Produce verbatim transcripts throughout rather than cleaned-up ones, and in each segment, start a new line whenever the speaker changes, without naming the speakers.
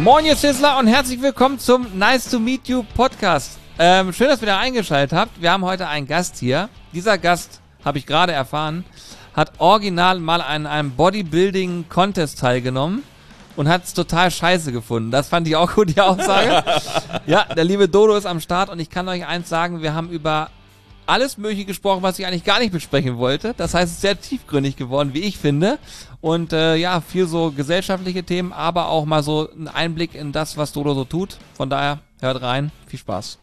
Moin ihr Sizzler und herzlich willkommen zum Nice to Meet You Podcast. Ähm, schön, dass ihr wieder eingeschaltet habt. Wir haben heute einen Gast hier. Dieser Gast, habe ich gerade erfahren, hat original mal an einem Bodybuilding-Contest teilgenommen und hat es total scheiße gefunden. Das fand ich auch gut, die Aussage. Ja, der liebe Dodo ist am Start und ich kann euch eins sagen, wir haben über alles Mögliche gesprochen, was ich eigentlich gar nicht besprechen wollte. Das heißt, es ist sehr tiefgründig geworden, wie ich finde. Und äh, ja, viel so gesellschaftliche Themen, aber auch mal so ein Einblick in das, was Dodo so tut. Von daher, hört rein. Viel Spaß.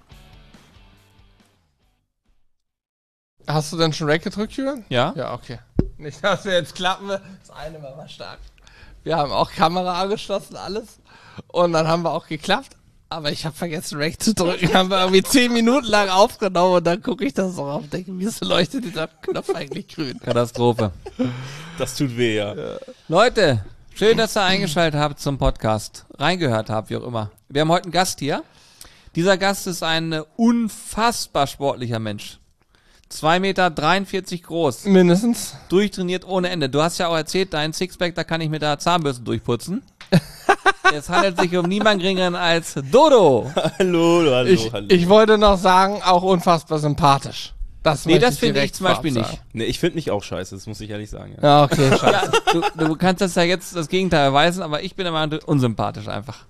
Hast du denn schon Rack gedrückt, Jürgen?
Ja?
Ja, okay. Nicht, dass wir jetzt klappen. Das eine war mal stark. Wir haben auch Kamera angeschlossen, alles. Und dann haben wir auch geklappt. Aber ich habe vergessen, Rack zu drücken. Haben wir irgendwie zehn Minuten lang aufgenommen und dann gucke ich das so auf und denke, wieso leuchtet dieser Knopf eigentlich grün?
Katastrophe.
Das tut weh, ja.
Ja.
Leute, schön, dass ihr eingeschaltet habt zum Podcast. Reingehört habt, wie auch immer. Wir haben heute einen Gast hier. Dieser Gast ist ein äh, unfassbar sportlicher Mensch. zwei Meter dreiundvierzig groß.
Mindestens.
Durchtrainiert ohne Ende. Du hast ja auch erzählt, dein Sixpack, da kann ich mit der Zahnbürste durchputzen. Es handelt sich um niemand geringeren als Dodo.
Hallo, hallo,
Ich,
hallo.
ich wollte noch sagen, auch unfassbar sympathisch. Das
Nee,
möchte
das finde ich
direkt
zum Beispiel
vorab
nicht.
sagen.
Nee, ich finde mich auch scheiße, das muss ich ehrlich sagen. Ja.
Ja, okay, scheiße.
Ja, du, du kannst das ja jetzt das Gegenteil erweisen, aber ich bin immer unsympathisch einfach.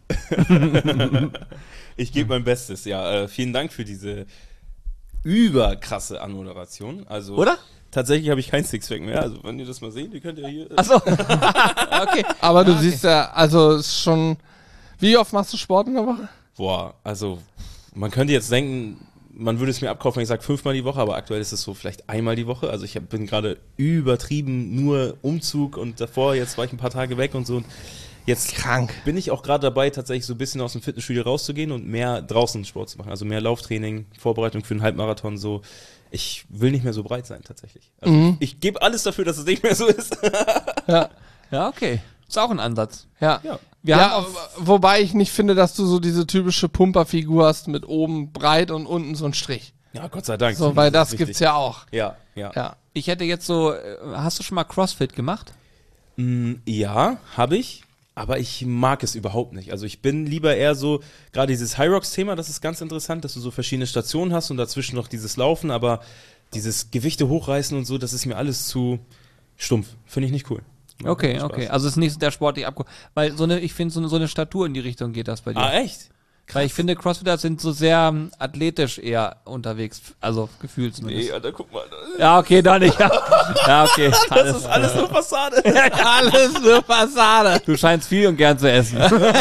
Ich gebe mein Bestes, ja. Äh, vielen Dank für diese überkrasse Anmoderation. Also,
Oder?
Tatsächlich habe ich kein Sixpack mehr. Also, wenn ihr das mal seht, ihr könnt ja hier... Äh,
Achso. Okay.
Aber du
Ja, okay.
siehst ja, also es ist schon... Wie oft machst du Sport in der Woche?
Boah, also, man könnte jetzt denken, man würde es mir abkaufen, wenn ich sage fünfmal die Woche, aber aktuell ist es so vielleicht einmal die Woche. Also, ich hab, bin gerade übertrieben nur Umzug und davor, jetzt war ich ein paar Tage weg und so. Und jetzt
Krank.
bin ich auch gerade dabei, tatsächlich so ein bisschen aus dem Fitnessstudio rauszugehen und mehr draußen Sport zu machen. Also mehr Lauftraining, Vorbereitung für einen Halbmarathon, so. Ich will nicht mehr so breit sein, tatsächlich. Also
Mhm.
ich, ich gebe alles dafür, dass es nicht mehr so ist.
Ja.
Ja, okay. Ist auch ein Ansatz.
Ja.
Ja.
Wir
ja,
haben
aber- wobei ich nicht finde, dass du so diese typische Pumperfigur hast mit oben breit und unten so ein Strich.
Ja, Gott sei Dank.
So, weil das
ist
gibt's
wichtig.
ja auch.
Ja, ja.
Ja.
Ich hätte jetzt so, äh, hast du schon mal CrossFit gemacht?
Mm, ja, habe ich. Aber ich mag es überhaupt nicht. Also ich bin lieber eher so, gerade dieses High Rocks Thema, das ist ganz interessant, dass du so verschiedene Stationen hast und dazwischen noch dieses Laufen, aber dieses Gewichte hochreißen und so, das ist mir alles zu stumpf. Finde ich nicht cool. Macht
Okay,
keinen Spaß.
okay. Also es ist nicht der Sport, die abge... Weil so eine, ich finde, so eine, so eine Statur in die Richtung geht das bei dir.
Ah, echt?
Weil ich finde, Crossfitter sind so sehr ähm, athletisch eher unterwegs. Also gefühlt zumindest.
Nee, Alter, guck mal.
Ja, okay, doch nicht. Ja, ja okay.
Das
Alles,
ist alles nur Fassade.
Alles nur Fassade.
du scheinst viel und gern zu essen.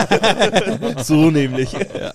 So nämlich.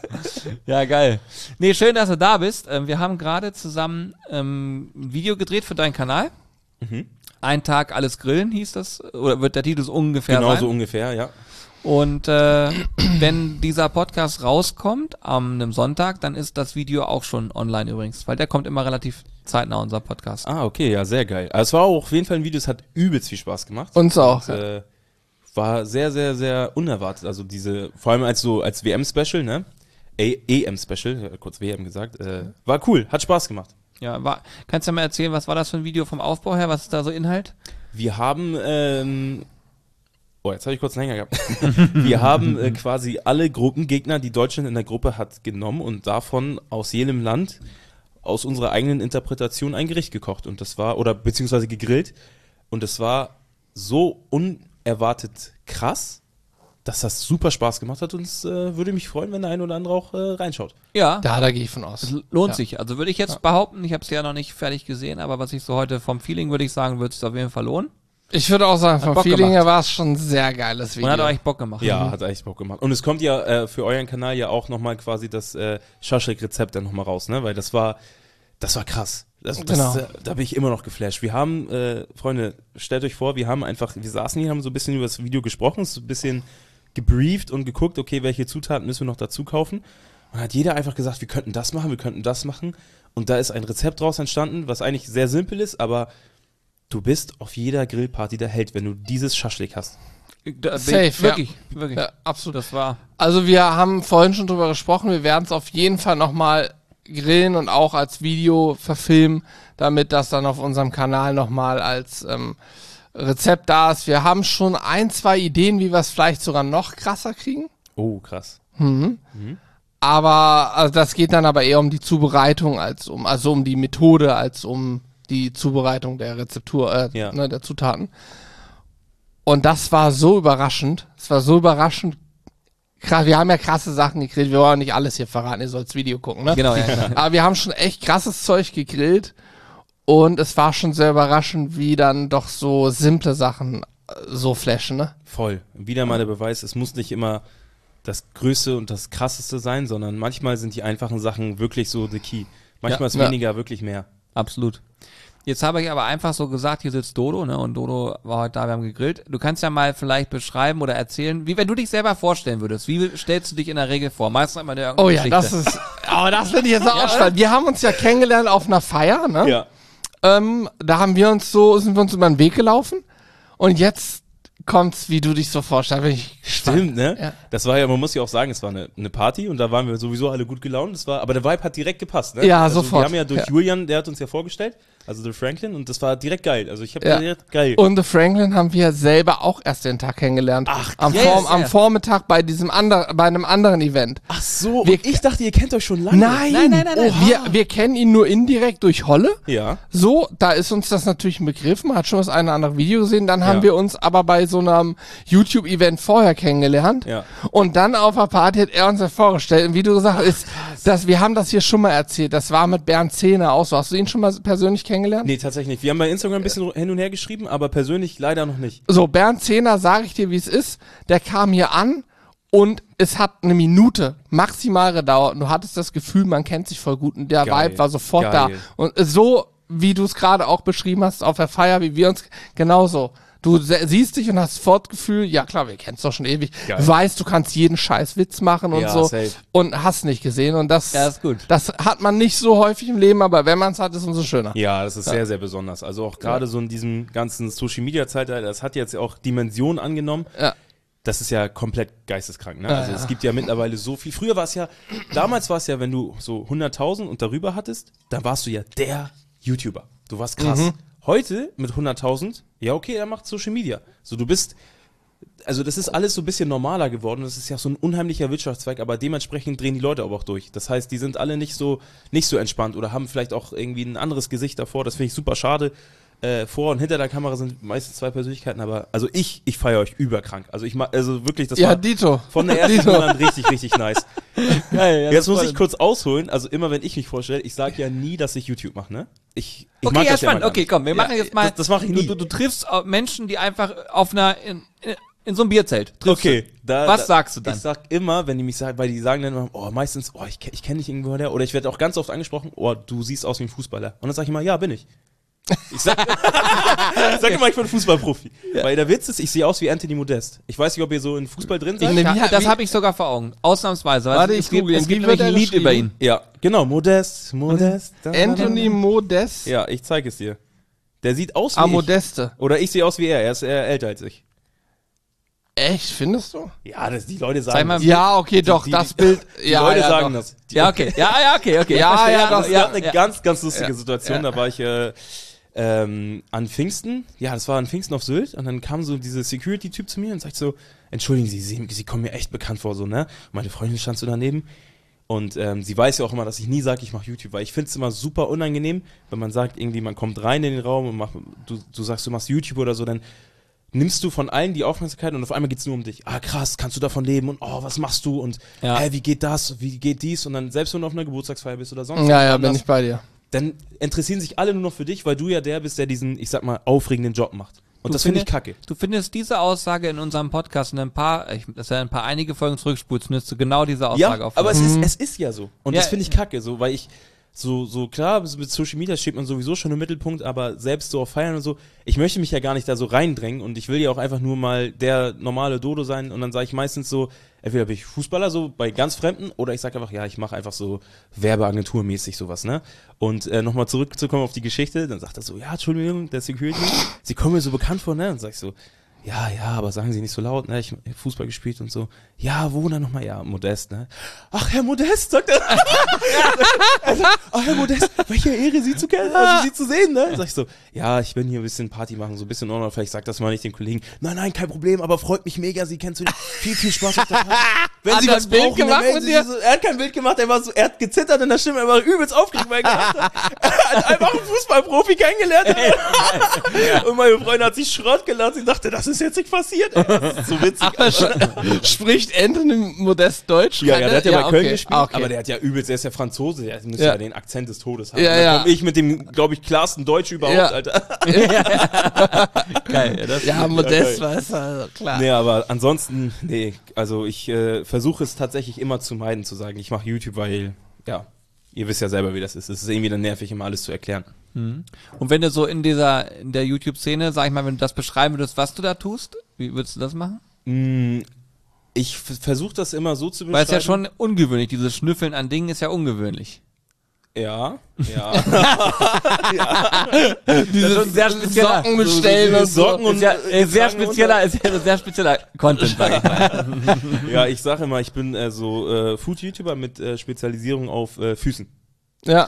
Ja, geil. Nee, schön, dass du da bist. Ähm, wir haben gerade zusammen ähm, ein Video gedreht für deinen Kanal.
Mhm.
Ein Tag alles grillen hieß das. Oder wird der Titel so ungefähr
Genau
sein.
so ungefähr, ja.
Und äh, wenn dieser Podcast rauskommt am einem Sonntag, dann ist das Video auch schon online übrigens, weil der kommt immer relativ zeitnah, unser Podcast.
Ah, okay, ja, sehr geil. Also es war auch auf jeden Fall ein Video, es hat übelst viel Spaß gemacht.
Uns auch.
Und, äh, war sehr, sehr, sehr unerwartet. Also diese, vor allem als so als W M-Special, ne? E M-Special, kurz W M gesagt. Äh, war cool, hat Spaß gemacht.
Ja, war, kannst du mir erzählen, was war das für ein Video vom Aufbau her? Was ist da so Inhalt?
Wir haben, ähm, oh, jetzt habe ich kurz einen Hänger gehabt. Wir haben äh, quasi alle Gruppengegner, die Deutschland in der Gruppe hat, genommen und davon aus jedem Land, aus unserer eigenen Interpretation ein Gericht gekocht. Und das war, oder beziehungsweise gegrillt. Und das war so unerwartet krass, dass das super Spaß gemacht hat und es äh, würde mich freuen, wenn der ein oder andere auch äh, reinschaut.
Ja,
Da, da gehe ich von aus.
es lohnt
Ja.
sich. Also würde ich jetzt behaupten, ich habe es ja noch nicht fertig gesehen, aber was ich so heute vom Feeling würde ich sagen, wird es auf jeden Fall lohnen.
Ich würde auch sagen, vom
Bock
Feeling
gemacht.
her war es schon ein sehr geiles Video.
Und hat euch Bock gemacht.
Ja, hat echt Bock gemacht. Und es kommt ja äh, für euren Kanal ja auch nochmal quasi das äh, Schaschlik-Rezept dann nochmal raus, ne? Weil das war, das war krass. Das, das,
Genau.
äh, da bin ich immer noch geflasht. Wir haben, äh, Freunde, stellt euch vor, wir haben einfach, wir saßen hier, haben so ein bisschen über das Video gesprochen, so ein bisschen gebrieft und geguckt, okay, welche Zutaten müssen wir noch dazu kaufen. Und hat jeder einfach gesagt, wir könnten das machen, wir könnten das machen. Und da ist ein Rezept draus entstanden, was eigentlich sehr simpel ist, aber du bist auf jeder Grillparty der Held, wenn du dieses Schaschlik hast.
Da bin
Safe,
ich, wirklich, wirklich.
Ja, absolut.
Das war.
Also wir haben vorhin schon drüber gesprochen, wir werden es auf jeden Fall nochmal grillen und auch als Video verfilmen, damit das dann auf unserem Kanal nochmal als ähm, Rezept da ist. Wir haben schon ein, zwei Ideen, wie wir es vielleicht sogar noch krasser kriegen.
Oh, krass.
Mhm. Mhm. Aber also das geht dann aber eher um die Zubereitung als um, also um die Methode als um die Zubereitung der Rezeptur, äh,
Ja.
ne, der Zutaten. Und das war so überraschend. Es war so überraschend. Krass, wir haben ja krasse Sachen gegrillt. Wir wollen nicht alles hier verraten. Ihr sollt das Video gucken, ne?
Genau, ja, genau.
Aber wir haben schon echt krasses Zeug gegrillt. Und es war schon sehr überraschend, wie dann doch so simple Sachen äh, so flashen, ne?
Voll. Wieder mal der Beweis, es muss nicht immer das Größte und das Krasseste sein, sondern manchmal sind die einfachen Sachen wirklich so the key. Manchmal
Ja.
ist
Ja.
weniger wirklich mehr.
Absolut. Jetzt habe ich aber einfach so gesagt, hier sitzt Dodo, ne? Und Dodo war heute da, wir haben gegrillt. Du kannst ja mal vielleicht beschreiben oder erzählen, wie wenn du dich selber vorstellen würdest. Wie stellst du dich in der Regel vor? Meistens immer eine
Oh ja,
Geschichte.
das ist, aber das finde ich jetzt auch spannend. Wir haben uns ja kennengelernt auf einer Feier, ne?
Ja.
Ähm, da haben wir uns so, sind wir uns über den Weg gelaufen und jetzt kommt's, wie du dich so vorstellst. Bin ich gespannt.
Stimmt, ne?
Ja.
Das war ja, man muss ja auch sagen, es war eine, eine Party und da waren wir sowieso alle gut gelaunt. Das war, aber der Vibe hat direkt gepasst, ne?
Ja,
also
sofort.
Wir haben ja durch
Ja.
Julian, der hat uns ja vorgestellt, also der Franklin, und das war direkt geil. Also ich habe
Ja.
direkt geil.
Und The Franklin haben wir selber auch erst den Tag kennengelernt.
Ach,
am,
yes,
Vorm, am
ja.
Vormittag bei diesem anderen, bei einem anderen Event.
Ach so,
Wir-
und ich dachte, ihr kennt euch schon lange.
Nein,
Nein, nein, nein, nein.
Oh, wir, wir kennen ihn nur indirekt durch Holle.
Ja.
So, da ist uns das natürlich ein Begriff. Man hat schon das eine oder andere Video gesehen. Dann haben
Ja.
wir uns aber bei so einem YouTube-Event vorher kennengelernt.
Ja.
Und dann auf der Party hat er uns ja vorgestellt. Und wie du gesagt hast, ist, dass wir haben das hier schon mal erzählt. Das war mit Bernd Zehner auch so. Hast du ihn schon mal persönlich kennengelernt?
Nee, tatsächlich nicht. Wir haben bei Instagram ein bisschen hin und her geschrieben, aber persönlich leider noch nicht.
So, Bernd Zehner, sage ich dir, wie es ist. Der kam hier an und es hat eine Minute maximal gedauert. Und du hattest das Gefühl, man kennt sich voll gut. Und der
Geil.
Vibe war sofort
Geil.
da. Und so, wie du es gerade auch beschrieben hast auf der Feier, wie wir uns, genauso. Du se- siehst dich und hast sofort das Gefühl, ja klar, wir kennen es doch schon ewig.
Geil.
Du weißt, du kannst jeden scheiß Witz machen und
Ja,
so.
safe.
Und hast nicht gesehen. Und das,
Ja, ist gut.
das hat man nicht so häufig im Leben, aber wenn man es hat, ist es umso schöner.
Ja, das ist sehr, sehr besonders. Also auch gerade so in diesem ganzen Social-Media-Zeitalter, das hat jetzt auch Dimensionen angenommen.
Ja.
Das ist ja komplett geisteskrank, ne?
Ja,
Also
ja.
es gibt ja mittlerweile so viel. Früher war es ja, damals war es ja, wenn du so hunderttausend und darüber hattest, dann warst du ja der YouTuber. Du warst krass.
Mhm.
Heute mit hunderttausend, ja okay, er macht Social Media. So, du bist, also das ist alles so ein bisschen normaler geworden. Das ist ja so ein unheimlicher Wirtschaftszweig, aber dementsprechend drehen die Leute aber auch durch. Das heißt, die sind alle nicht so, nicht so entspannt oder haben vielleicht auch irgendwie ein anderes Gesicht davor. Das finde ich super schade. Äh, vor und hinter der Kamera sind meistens zwei Persönlichkeiten, aber also ich, ich feiere euch überkrank. Also ich mag, also wirklich, das
Ja,
war
Dito.
von der ersten
Dito.
an richtig, richtig nice.
Geil, ja,
Jetzt
das
muss
freut
ich kurz ausholen, also immer wenn ich mich vorstelle, ich sage ja nie, dass ich YouTube mache, ne? Ich, ich
Okay,
mag
ja,
das ja
spannend.
mal gar
Okay,
nicht.
komm, wir
Ja,
machen jetzt mal.
Das, das mache ich
du,
nie.
du, du triffst äh, Menschen, die einfach auf einer, in, in, in so einem Bierzelt triffst
Okay,
du.
da,
Was
da,
sagst du dann?
Ich sag immer, wenn die mich sagen, weil die sagen dann immer, oh, meistens, oh, ich, ich kenne dich irgendwo her, oder ich werde auch ganz oft angesprochen, oh, du siehst aus wie ein Fußballer. Und dann sage ich immer, ja, bin ich. Ich sag, ich sag immer, ich bin Fußballprofi. Weil der Witz ist, ich sehe aus wie Anthony Modest. Ich weiß nicht, ob ihr so in Fußball drin seid.
Nee,
Ja,
wie-
das
wie-
habe ich sogar vor Augen. Ausnahmsweise. weil
Warte,
es
ich
gibt,
google ihn.
es gibt
Wie wird
nämlich ein
er
Lied über ihn.
geschrieben?
Ja, genau, Modest, Modest. da, da, da,
Anthony
da.
Modest.
Ja, ich zeige es dir. Der sieht aus wie
Ah,
ich.
Modeste.
Oder ich sehe aus wie er, er ist eher älter als ich.
Echt, findest du?
Ja, das, die Leute sagen
Zeig mal-
das.
Ja, okay, doch,
die,
das
die,
Bild.
Die
ja,
Leute
ja,
sagen
doch.
das. Die,
Ja, okay. Ja, ja, okay, okay.
Ja,
Ich verstehe.
ja, doch,
Das
ja,
war eine ganz, ganz lustige
Ja.
Situation.
Ja.
Da war ich äh, ähm, an Pfingsten. Ja, das war an Pfingsten auf Sylt. Und dann kam so dieser Security-Typ zu mir und sagt so, entschuldigen Sie, Sie, Sie kommen mir echt bekannt vor, so, ne? Und meine Freundin stand so daneben. Und ähm, sie weiß ja auch immer, dass ich nie sage, ich mache YouTube, weil ich finde es immer super unangenehm, wenn man sagt, irgendwie, man kommt rein in den Raum und macht, du, du sagst, du machst YouTube oder so, dann nimmst du von allen die Aufmerksamkeit und auf einmal geht's nur um dich. Ah, krass, kannst du davon leben? Und oh, was machst du? Und
Ja.
hä, wie geht das? Wie geht dies? Und dann, selbst wenn du auf einer Geburtstagsfeier bist oder sonst
Ja, ja,
anders,
bin ich bei dir.
dann interessieren sich alle nur noch für dich, weil du ja der bist, der diesen, ich sag mal, aufregenden Job macht. Und
Du
das finde ich
finde-
kacke.
Du findest diese Aussage in unserem Podcast in ein paar, ich, das ist ja ein paar einige Folgen zurückspulst, müsstest du genau diese Aussage
Ja,
aufnehmen.
aber es ist, es ist ja so. Und
Ja,
das finde ich kacke, so, weil ich, so, so klar, mit Social Media steht man sowieso schon im Mittelpunkt, aber selbst so auf Feiern und so, ich möchte mich ja gar nicht da so reindrängen und ich will ja auch einfach nur mal der normale Dodo sein und dann sage ich meistens so, entweder bin ich Fußballer so bei ganz Fremden oder ich sage einfach, ja, ich mache einfach so Werbeagenturmäßig sowas, ne? Und äh, nochmal zurückzukommen auf die Geschichte, dann sagt er so, ja, Entschuldigung, der Security, Sie kommen mir so bekannt vor, ne? Und sag ich so, ja, ja, aber sagen Sie nicht so laut, ne? Ich hab Fußball gespielt und so. Ja, wo dann nochmal? Ja, Modest, ne? Ach, Herr Modest, sagt er. Also, oh, Herr Modest, welche Ehre, Sie zu kennen, also Sie zu sehen, ne? Sag ich so, ja, ich bin hier ein bisschen Party machen, so ein bisschen Ordnung, vielleicht sagt das mal nicht den Kollegen. Nein, nein, kein Problem, aber freut mich mega, Sie kennenzulernen. Viel, viel Spaß auf der Party. Wenn
Hat
Sie
er
was
ein Bild
brauchen, dann
gemacht
melden
mit
Sie
dir?
sich so. Er hat kein Bild gemacht, er war so, er hat gezittert in der Stimme, er war übelst aufgeregt, weil er gedacht hat, er hat einfach einen Fußballprofi kennengelernt. Und meine Freundin hat sich Schrott gelacht, sie dachte, das ist jetzt nicht passiert. Ey, das ist so witzig.
Aber sch- spricht Anthony Modest Deutsch?
Ja, ja, der hat ja, bei Köln
okay.
gespielt,
Ah, okay.
aber der hat ja übelst, der ist ja Franzose, der müsste
Ja.
ja den Akzent des Todes haben.
Ja,
Und dann
ja.
komm ich mit dem, glaube ich, klarsten Deutsch überhaupt,
Ja.
Alter.
Geil. Ja, das
Ja, Modest
Ja,
weiß also, klar.
Nee, aber ansonsten, nee, also ich äh, versuche es tatsächlich immer zu meiden, zu sagen, ich mache YouTube, weil, ja, ihr wisst ja selber, wie das ist. Es ist irgendwie dann nervig, immer alles zu erklären.
Und wenn du so in dieser, in der YouTube-Szene, sag ich mal, wenn du das beschreiben würdest, was du da tust, wie würdest du das machen?
Mm, Ich f- versuche das immer so zu beschreiben.
Weil es ja schon ungewöhnlich, dieses Schnüffeln an Dingen ist ja ungewöhnlich.
Ja, ja.
Dieses sehr spezieller
Socken bestellen und so.
Socken und
ist ja äh, sehr
Socken
spezieller, ist ja sehr spezieller Content, sag ich mal.
Ja, ich sage immer, ich bin äh, so äh, Food-YouTuber mit äh, Spezialisierung auf äh, Füßen.
Ja.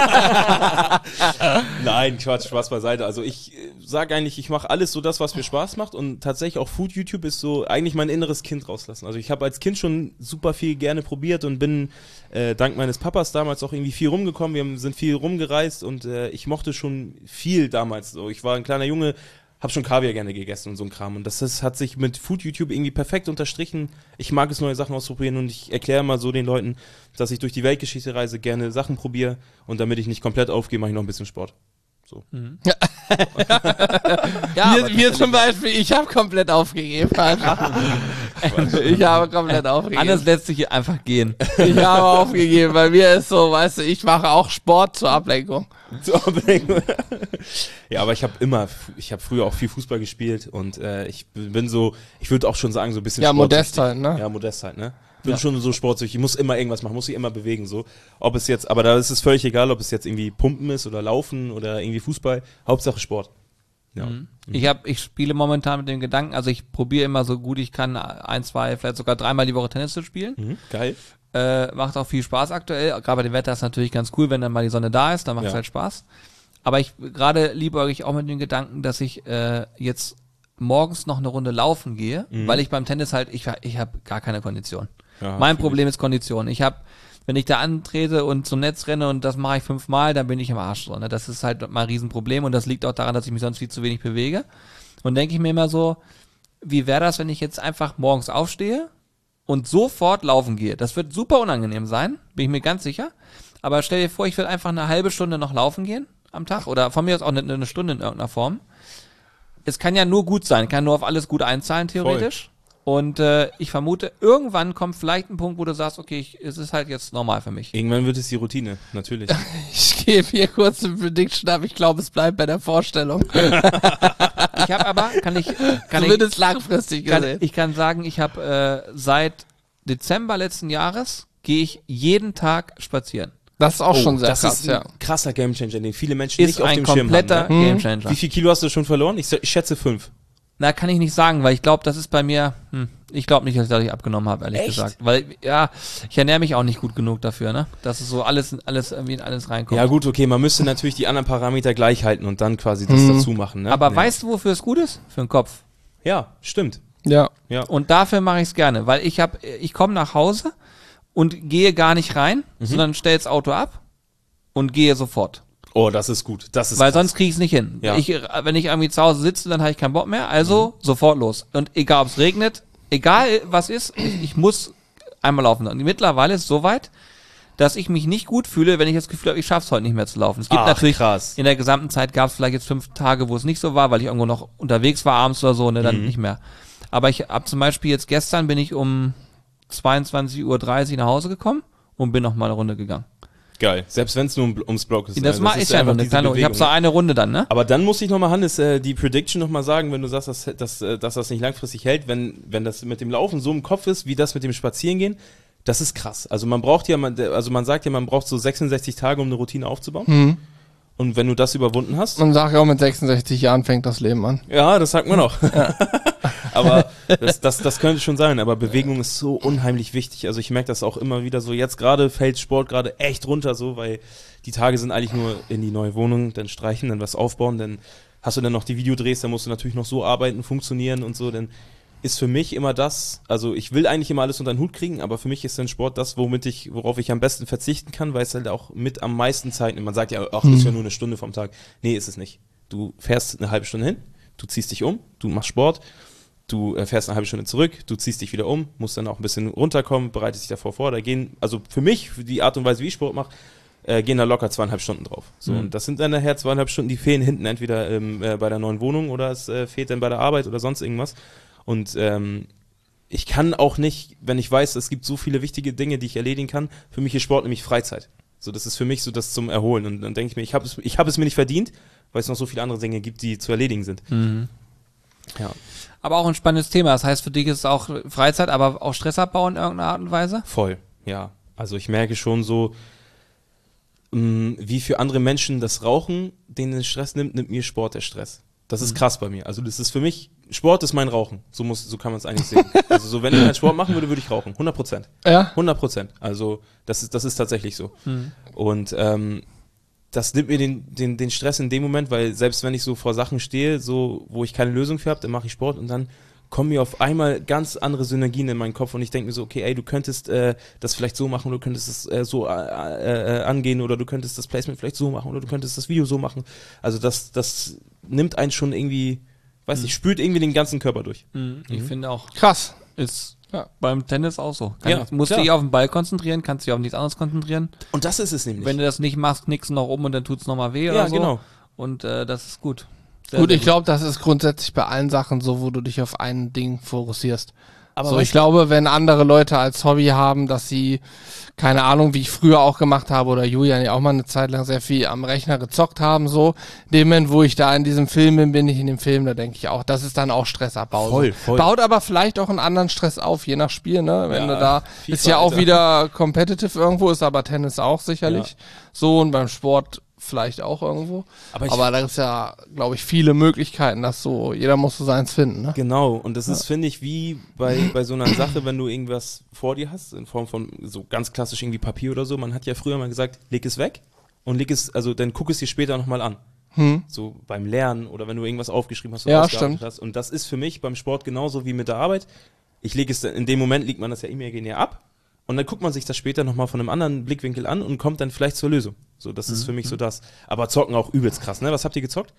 Nein, Quatsch, Spaß beiseite. Also ich äh, sage eigentlich, ich mache alles so das, was mir Spaß macht und tatsächlich auch Food-YouTube ist so eigentlich mein inneres Kind rauslassen. Also ich habe als Kind schon super viel gerne probiert und bin äh, dank meines Papas damals auch irgendwie viel rumgekommen. Wir haben, sind viel rumgereist und äh, ich mochte schon viel damals. So, ich war ein kleiner Junge, hab schon Kaviar gerne gegessen und so ein Kram. Und das, das hat sich mit Food-YouTube irgendwie perfekt unterstrichen. Ich mag es, neue Sachen auszuprobieren und ich erkläre mal so den Leuten, dass ich durch die Weltgeschichte reise, gerne Sachen probiere und damit ich nicht komplett aufgehe, mache ich noch ein bisschen Sport. So.
Ja,
wir, wir zum Beispiel, ich habe komplett aufgegeben. Einfach. Ich habe komplett aufgegeben.
Anders lässt sich hier einfach gehen.
Ich habe aufgegeben, bei mir ist so, weißt du, ich mache auch Sport zur Ablenkung.
Zur Ablenkung. Ja, aber ich habe immer, ich habe früher auch viel Fußball gespielt und äh, ich bin so, ich würde auch schon sagen, so ein bisschen
Ja,
sportsüchtig.
Modest halt, ne?
Ja, Modest halt, ne? Bin
Ja.
schon so sportsüchtig, ich muss immer irgendwas machen, muss mich immer bewegen, so. Ob es jetzt, aber da ist es völlig egal, ob es jetzt irgendwie Pumpen ist oder Laufen oder irgendwie Fußball, Hauptsache Sport. Ja.
Ich habe, ich spiele momentan mit dem Gedanken, also ich probiere immer so gut ich kann, ein, zwei, vielleicht sogar dreimal die Woche Tennis zu spielen.
Mhm. Geil.
Äh, macht auch viel Spaß aktuell. Gerade bei dem Wetter ist natürlich ganz cool, wenn dann mal die Sonne da ist, dann macht es
Ja.
halt Spaß. Aber ich gerade liebäuge ich auch mit dem Gedanken, dass ich äh, jetzt morgens noch eine Runde laufen gehe, weil ich beim Tennis halt, ich, ich habe gar keine Kondition.
Ja,
mein
fühl
Problem ist Kondition. Ich habe, wenn ich da antrete und zum Netz renne und das mache ich fünfmal, dann bin ich am Arsch. So, ne? Das ist halt mein Riesenproblem und das liegt auch daran, dass ich mich sonst viel zu wenig bewege. Und denke ich mir immer so, wie wäre das, wenn ich jetzt einfach morgens aufstehe und sofort laufen gehe? Das wird super unangenehm sein, bin ich mir ganz sicher. Aber stell dir vor, ich will einfach eine halbe Stunde noch laufen gehen am Tag oder von mir aus auch eine, eine Stunde in irgendeiner Form. Es kann ja nur gut sein, kann nur auf alles gut einzahlen, theoretisch. Und äh, ich vermute, irgendwann kommt vielleicht ein Punkt, wo du sagst, okay, ich, es ist halt jetzt normal für mich.
Irgendwann wird es die Routine, natürlich.
Ich gebe hier kurz eine Prediction ab, ich glaube, es bleibt bei der Vorstellung.
Ich habe aber, kann ich, kann ich,
Zumindest langfristig
kann,
gesehen.
ich kann sagen, ich habe äh, seit Dezember letzten Jahres gehe ich jeden Tag spazieren.
Das ist auch schon sehr
das
krass,
ist ein
ja.
krasser Gamechanger, den viele Menschen
Ist
nicht auf
ein
dem Schirm
kompletter
haben. Ne?
Gamechanger.
Wie viel Kilo hast du schon verloren? Ich, ich schätze fünf.
Na, kann ich nicht sagen, weil ich glaube, das ist bei mir, hm, ich glaube nicht, dass ich dadurch abgenommen habe, ehrlich
Echt?
gesagt. Weil, ja, ich ernähre mich auch nicht gut genug dafür, ne? Dass es so alles, alles irgendwie in alles reinkommt.
Ja gut, okay, man müsste natürlich die anderen Parameter gleich halten und dann quasi das dazu machen. Ne?
Aber
ja.
weißt du, wofür es gut ist? Für den Kopf.
Ja, stimmt.
Ja.
Ja.
Und dafür mache ich es gerne, weil ich habe, ich komme nach Hause und gehe gar nicht rein,
Mhm.
sondern stell das Auto ab und gehe sofort.
Oh, das ist gut. Das ist
Weil
krass.
sonst kriege ich es nicht hin.
Ja.
Ich, wenn ich irgendwie zu Hause sitze, dann habe ich keinen Bock mehr. Also sofort los. Und egal, ob es regnet, egal was ist, ich, ich muss einmal laufen. Und mittlerweile ist es so weit, dass ich mich nicht gut fühle, wenn ich das Gefühl habe, ich schaffe es heute nicht mehr zu laufen. Es gibt
Ach,
natürlich,
krass.
in der gesamten Zeit gab es vielleicht jetzt fünf Tage, wo es nicht so war, weil ich irgendwo noch unterwegs war abends oder so, ne, dann nicht mehr. Aber ich habe zum Beispiel jetzt gestern bin ich um zweiundzwanzig Uhr dreißig nach Hause gekommen und bin noch mal eine Runde gegangen.
Geil. Selbst wenn es nur um, ums Block ist.
Das
Also
mache
ist
ich ja noch
einfach
eine
diese
kleine, ich
Bewegung,
habe so
ne?
eine Runde dann, ne?
Aber dann muss ich nochmal, Hannes, äh, die Prediction nochmal sagen, wenn du sagst, dass, dass, äh, dass das nicht langfristig hält, wenn, wenn das mit dem Laufen so im Kopf ist, wie das mit dem Spazierengehen, das ist krass. Also man braucht ja, man, also man sagt ja, man braucht so sechsundsechzig Tage, um eine Routine aufzubauen.
Mhm.
Und wenn du das überwunden hast,
Man sagt ja auch, mit sechsundsechzig Jahren fängt das Leben an.
ja, das sagt man auch. aber das, das, das könnte schon sein. Aber Bewegung ist so unheimlich wichtig. Also ich merke das auch immer wieder so. Jetzt gerade fällt Sport gerade echt runter so, weil die Tage sind eigentlich nur in die neue Wohnung, dann streichen, dann was aufbauen, dann hast du dann noch die Videodrehs, dann musst du natürlich noch so arbeiten, funktionieren und so, dann ist für mich immer das, also ich will eigentlich immer alles unter den Hut kriegen, aber für mich ist dann Sport das, womit ich, worauf ich am besten verzichten kann, weil es halt auch mit am meisten Zeit nimmt. Man sagt ja, ach, das ist ja nur eine Stunde vom Tag. Nee, ist es nicht. Du fährst eine halbe Stunde hin, du ziehst dich um, du machst Sport, du äh, fährst eine halbe Stunde zurück, du ziehst dich wieder um, musst dann auch ein bisschen runterkommen, bereitest dich davor vor. Da gehen, also für mich, für die Art und Weise, wie ich Sport mache, äh, gehen da locker zweieinhalb Stunden drauf. So,
Mhm.
und das sind dann nachher zweieinhalb Stunden, die fehlen hinten entweder ähm, äh, bei der neuen Wohnung oder es äh, fehlt dann bei der Arbeit oder sonst irgendwas. Und ähm, ich kann auch nicht, wenn ich weiß, es gibt so viele wichtige Dinge, die ich erledigen kann, für mich ist Sport nämlich Freizeit. So, das ist für mich so das zum Erholen. Und dann denke ich mir, ich habe es, ich hab es mir nicht verdient, weil es noch so viele andere Dinge gibt, die zu erledigen sind.
Mhm.
Ja.
Aber auch ein spannendes Thema. Das heißt, für dich ist es auch Freizeit, aber auch Stressabbau in irgendeiner Art und Weise?
Voll, ja. Also ich merke schon so, mh, wie für andere Menschen das Rauchen, denen den Stress nimmt, nimmt mir Sport der Stress. Das ist krass bei mir. Also das ist für mich, Sport ist mein Rauchen. So muss, so kann man es eigentlich sehen. Also so, wenn ich keinen Sport machen würde, würde ich rauchen. hundert Prozent.
Ja.
hundert Prozent. Also das ist, das ist tatsächlich so.
Mhm.
Und ähm, das nimmt mir den, den, den Stress in dem Moment, weil selbst wenn ich so vor Sachen stehe, so wo ich keine Lösung für habe, dann mache ich Sport und dann kommen mir auf einmal ganz andere Synergien in meinen Kopf und ich denke mir so, okay, ey, du könntest äh, das vielleicht so machen oder du könntest es äh, so äh, äh, angehen oder du könntest das Placement vielleicht so machen oder du könntest das Video so machen. Also das, das nimmt einen schon irgendwie, weiß nicht, spült irgendwie den ganzen Körper durch.
Mhm. Ich finde auch,
Krass.
ist
Ja.
beim Tennis auch so. Kann
Ja,
ich, musst
klar.
dich auf den Ball konzentrieren, kannst dich auf nichts anderes konzentrieren.
Und das ist es nämlich.
Wenn du das nicht machst, knickst du noch um und dann tut's nochmal weh
ja,
oder so.
genau.
Und äh, das ist gut. Sehr,
Gut,
sehr
ich glaube, das ist grundsätzlich bei allen Sachen so, wo du dich auf ein Ding fokussierst.
Aber
so,
weißt
ich glaube, wenn andere Leute als Hobby haben, dass sie, keine Ahnung, wie ich früher auch gemacht habe, oder Julian ja auch mal eine Zeit lang sehr viel am Rechner gezockt haben, so, in dem Moment, wo ich da in diesem Film bin, bin ich in dem Film, da denke ich auch, das ist dann auch Stressabbau.
Voll,
so.
voll.
Baut aber vielleicht auch einen anderen Stress auf, je nach Spiel, ne, wenn
Ja,
du da,
FIFA,
ist ja auch
Alter.
wieder competitive irgendwo, ist aber Tennis auch sicherlich, so, und beim Sport vielleicht auch irgendwo.
Aber ich-
aber da gibt's ja, glaube ich, viele Möglichkeiten, dass so, jeder muss so seins finden, ne?
Genau, und das ist, finde ich, wie bei, bei so einer Sache, wenn du irgendwas vor dir hast, in Form von so ganz klassisch irgendwie Papier oder so. Man hat ja früher mal gesagt, leg es weg und leg es, also dann guck es dir später nochmal an.
Hm.
So beim Lernen oder wenn du irgendwas aufgeschrieben hast oder
Ja,
ausgearbeitet
stimmt.
hast. Und das ist für mich beim Sport genauso wie mit der Arbeit. Ich lege es, dann- in dem Moment legt man das ja imaginär ab und dann guckt man sich das später nochmal von einem anderen Blickwinkel an und kommt dann vielleicht zur Lösung. So, das ist für mich so das. Aber zocken auch übelst krass, ne? Was habt ihr gezockt?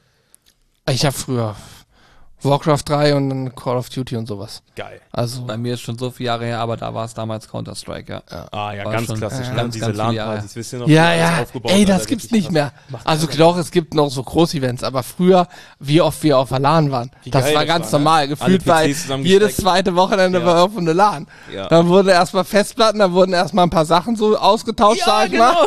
Ich habe früher Warcraft drei und dann Call of Duty und sowas.
Geil.
Also,
Bei mir ist schon so viele Jahre her, aber da war es damals Counter-Strike, ja.
Ah ja,
War
ganz
schon-
klassisch.
ja,
ne?
ganz,
Diese
ganz viele Jahre.
LAN-Partys, wisst ihr noch?
ja,
alles
ja,
aufgebaut,
ey,
Alter,
das gibt's
richtig
nicht
krass.
mehr.
Macht
Also
keiner.
doch, es gibt noch so Groß-Events, aber früher, wie oft wir auf der LAN waren,
Wie
das
geil
war
das
ganz
war, ne?
normal.
Alle
Gefühlt
P Cs
bei
zusammengesteckt.
jedes zweite Wochenende
Ja.
war auf eine LAN.
Ja.
Dann wurden erstmal Festplatten, dann wurden erstmal ein paar Sachen so ausgetauscht, sag ich mal.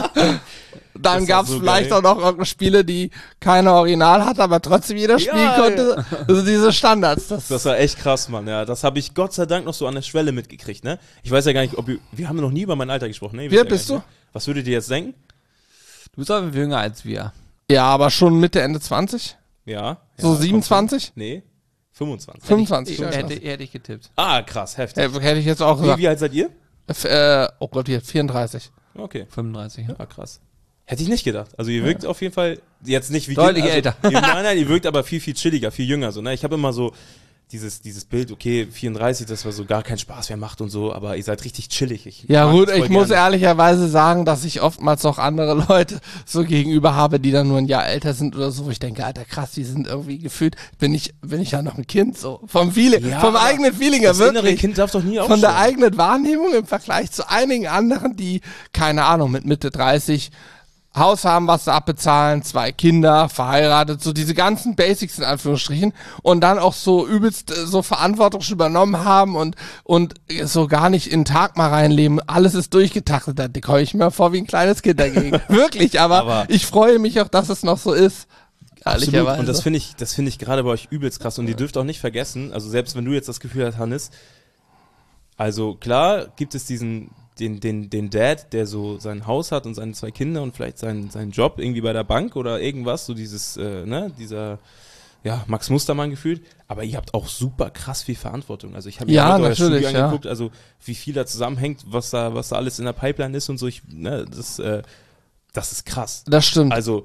Dann
Das war
gab's
so
vielleicht
geil.
auch noch irgendeine Spiele, die keiner Original hat, aber trotzdem jeder spielen
Ja,
konnte. Also diese Standards. Das,
Das war echt krass, Mann. Ja, das habe ich Gott sei Dank noch so an der Schwelle mitgekriegt, ne? Ich weiß ja gar nicht, ob ihr, wir haben noch nie über mein Alter gesprochen, ne? Ihr
Wie
wisst
alt
ja
bist
gar
du?
nicht, ne? Was würdet ihr jetzt denken?
Du bist auf jeden Fall jünger als wir.
ja, aber schon Mitte, Ende zwanzig?
Ja.
So
ja,
siebenundzwanzig?
kommt hin. Nee, fünfundzwanzig.
fünfundzwanzig.
Ich,
ja,
hätte,
krass.
hätte ich getippt.
Ah, krass, heftig.
Äh, hätte ich jetzt auch
Wie,
gesagt.
wie alt seid ihr?
F- Äh, oh Gott, hier, vierunddreißig.
Okay.
fünfunddreißig, ja.
Ah, krass. Hätte ich nicht gedacht. Also ihr wirkt auf jeden Fall jetzt nicht wie
Deutlich
also,
älter.
Ihr, nein, nein, ihr wirkt aber viel, viel chilliger, viel jünger. So, ne? Ich habe immer so dieses, dieses Bild, okay, vierunddreißig, das war so gar keinen Spaß mehr macht und so, aber ihr seid richtig chillig. Ich
Ja
mag
gut,
das voll
ich muss
gerne.
ehrlicherweise sagen, dass ich oftmals auch andere Leute so gegenüber habe, die dann nur ein Jahr älter sind oder so, wo ich denke, Alter krass, die sind irgendwie gefühlt, bin ich, bin ich ja noch ein Kind so. Vom Feeling,
Ja,
vom
aber
eigenen Feeling her
Das innere
wirklich.
Kind darf doch nie
Von der
aufstehen.
eigenen Wahrnehmung im Vergleich zu einigen anderen, die, keine Ahnung, mit Mitte dreißig Haus haben, was sie abbezahlen, zwei Kinder, verheiratet, so diese ganzen Basics in Anführungsstrichen und dann auch so übelst äh, so Verantwortung schon übernommen haben und und so gar nicht in den Tag mal reinleben, alles ist durchgetaktet, da komme ich mir vor wie ein kleines Kind dagegen. Wirklich, aber,
Aber-
ich freue mich auch, dass es noch so ist.
Absolut.
Ehrlicherweise.
Und das finde ich, das finde ich gerade bei euch übelst krass. Und ihr dürft auch nicht vergessen, also selbst wenn du jetzt das Gefühl hast, Hannes, also klar gibt es diesen, den, den, den Dad, der so sein Haus hat und seine zwei Kinder und vielleicht seinen, seinen Job irgendwie bei der Bank oder irgendwas, so dieses, äh, ne, dieser ja, Max Mustermann gefühlt, aber ihr habt auch super krass viel Verantwortung. Also ich habe mir
Ja,
heute euer
natürlich,
Studio
ja.
angeguckt, also wie viel da zusammenhängt, was da, was da alles in der Pipeline ist und so. Ich, ne, das, äh, das ist krass.
Das stimmt.
Also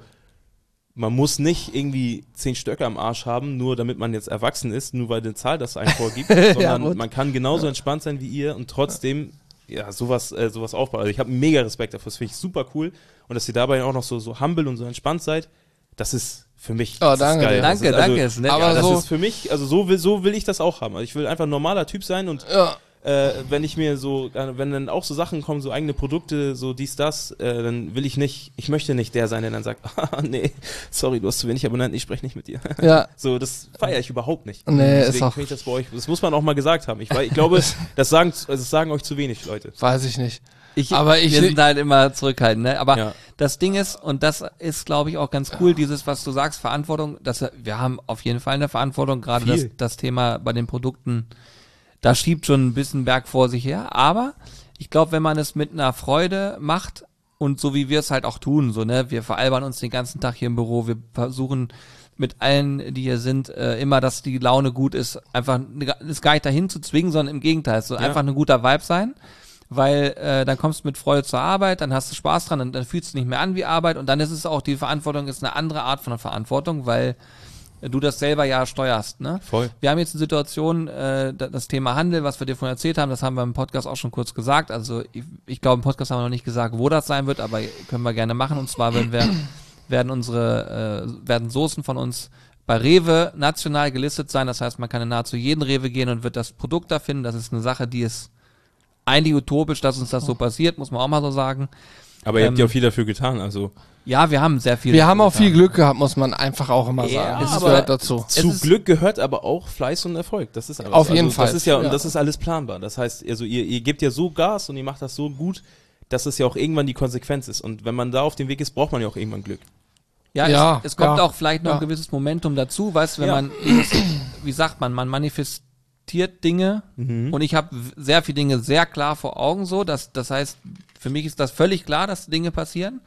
man muss nicht irgendwie zehn Stöcke am Arsch haben, nur damit man jetzt erwachsen ist, nur weil eine Zahl das einem vorgibt, sondern
gut.
man kann genauso entspannt sein wie ihr und trotzdem ja, sowas, äh, sowas aufbauen. Also ich habe mega Respekt dafür, das finde ich super cool und dass ihr dabei auch noch so, so humble und so entspannt seid, das ist für mich
Oh,
das
danke
ist geil.
dir.
Danke,
das ist, also,
danke, ist nett.
aber
ja, das
so-
ist für mich, also so will, so will ich das auch haben. Also ich will einfach ein normaler Typ sein und
Ja.
äh, wenn ich mir so, äh, wenn dann auch so Sachen kommen, so eigene Produkte, so dies, das, äh, dann will ich nicht, ich möchte nicht der sein, der dann sagt, ah, nee, sorry, du hast zu wenig Abonnenten, ich spreche nicht mit dir.
Ja.
So, das feiere ich überhaupt nicht.
Nee, ist
Deswegen
auch-
finde ich das bei euch, das muss man auch mal gesagt haben. Ich, weil, ich glaube, das sagen, also das sagen euch zu wenig Leute.
Weiß ich nicht.
Ich,
Aber ich-
wir sind halt immer zurückhaltend, ne? Aber
Ja.
das Ding ist, und das ist, glaube ich, auch ganz cool, dieses, was du sagst, Verantwortung, dass wir, wir haben auf jeden Fall eine Verantwortung, gerade das,
Viel.
das Thema bei den Produkten, da schiebt schon ein bisschen Berg vor sich her, aber ich glaube, wenn man es mit einer Freude macht und so wie wir es halt auch tun, so, ne, wir veralbern uns den ganzen Tag hier im Büro, wir versuchen mit allen, die hier sind, äh, immer, dass die Laune gut ist, einfach ist gar nicht dahin zu zwingen, sondern im Gegenteil, es soll
Ja.
einfach ein guter Vibe sein, weil äh, dann kommst du mit Freude zur Arbeit, dann hast du Spaß dran, dann, dann fühlst du dich nicht mehr an wie Arbeit und dann ist es auch, die Verantwortung ist eine andere Art von Verantwortung, weil äh, du das selber ja steuerst, ne?
Voll.
Wir haben jetzt eine Situation, äh, da- das Thema Handel, was wir dir vorhin erzählt haben, das haben wir im Podcast auch schon kurz gesagt. Also ich, ich glaube, im Podcast haben wir noch nicht gesagt, wo das sein wird, aber können wir gerne machen. Und zwar wenn wir, werden unsere, äh, werden Soßen von uns bei Rewe national gelistet sein. Das heißt, man kann in nahezu jeden Rewe gehen und wird das Produkt da finden. Das ist eine Sache, die ist eigentlich utopisch, dass uns das so passiert, muss man auch mal so sagen.
Aber ihr habt
Ähm,
ja auch viel dafür getan, also
Ja, wir haben sehr viel.
Wir haben auch
getan.
viel Glück gehabt, muss man einfach auch immer
Ja,
sagen. Das
aber-
gehört dazu.
zu
ist-
Glück gehört aber auch Fleiß und Erfolg. Das ist einfach
Auf
so.
jeden
also,
Fall.
Das ist ja, und
Ja.
das ist alles planbar. Das heißt, also ihr, ihr gebt ja so Gas und ihr macht das so gut, dass es ja auch irgendwann die Konsequenz ist. Und wenn man da auf dem Weg ist, braucht man ja auch irgendwann Glück.
Ja,
Ja,
es, es kommt
ja,
auch vielleicht noch
ja.
ein gewisses Momentum dazu, weißt du, wenn
Ja.
man, dieses, wie sagt man, man manifestiert Dinge
Mhm.
und ich habe sehr viele Dinge sehr klar vor Augen so, dass, das heißt, für mich ist das völlig klar, dass Dinge passieren,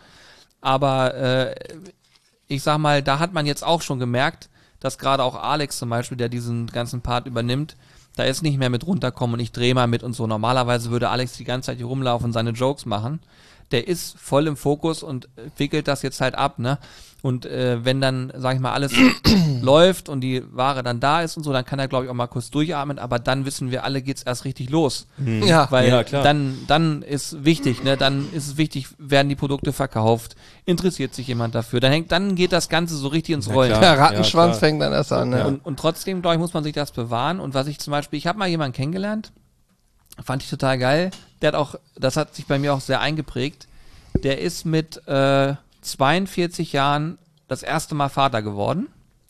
aber äh, ich sag mal, da hat man jetzt auch schon gemerkt, dass gerade auch Alex zum Beispiel, der diesen ganzen Part übernimmt, da ist nicht mehr mit runterkommen und ich drehe mal mit und so. Normalerweise würde Alex die ganze Zeit hier rumlaufen und seine Jokes machen. Der ist voll im Fokus und wickelt das jetzt halt ab, ne? Und äh, wenn dann, sag ich mal, alles läuft und die Ware dann da ist und so, dann kann er, glaube ich, auch mal kurz durchatmen, aber dann wissen wir alle, geht's erst richtig los.
Ja.
Weil
Ja, klar.
dann, dann ist wichtig, ne, dann ist es wichtig, werden die Produkte verkauft, interessiert sich jemand dafür, dann hängt, dann geht das Ganze so richtig ins
Na
Rollen.
klar.
Der Rattenschwanz
Ja, klar.
fängt dann erst an. Ja.
Und, und trotzdem, glaube ich, muss man sich das bewahren. Und was ich zum Beispiel, ich habe mal jemanden kennengelernt, fand ich total geil. Der hat auch, das hat sich bei mir auch sehr eingeprägt. Der ist mit äh, zweiundvierzig Jahren das erste Mal Vater geworden.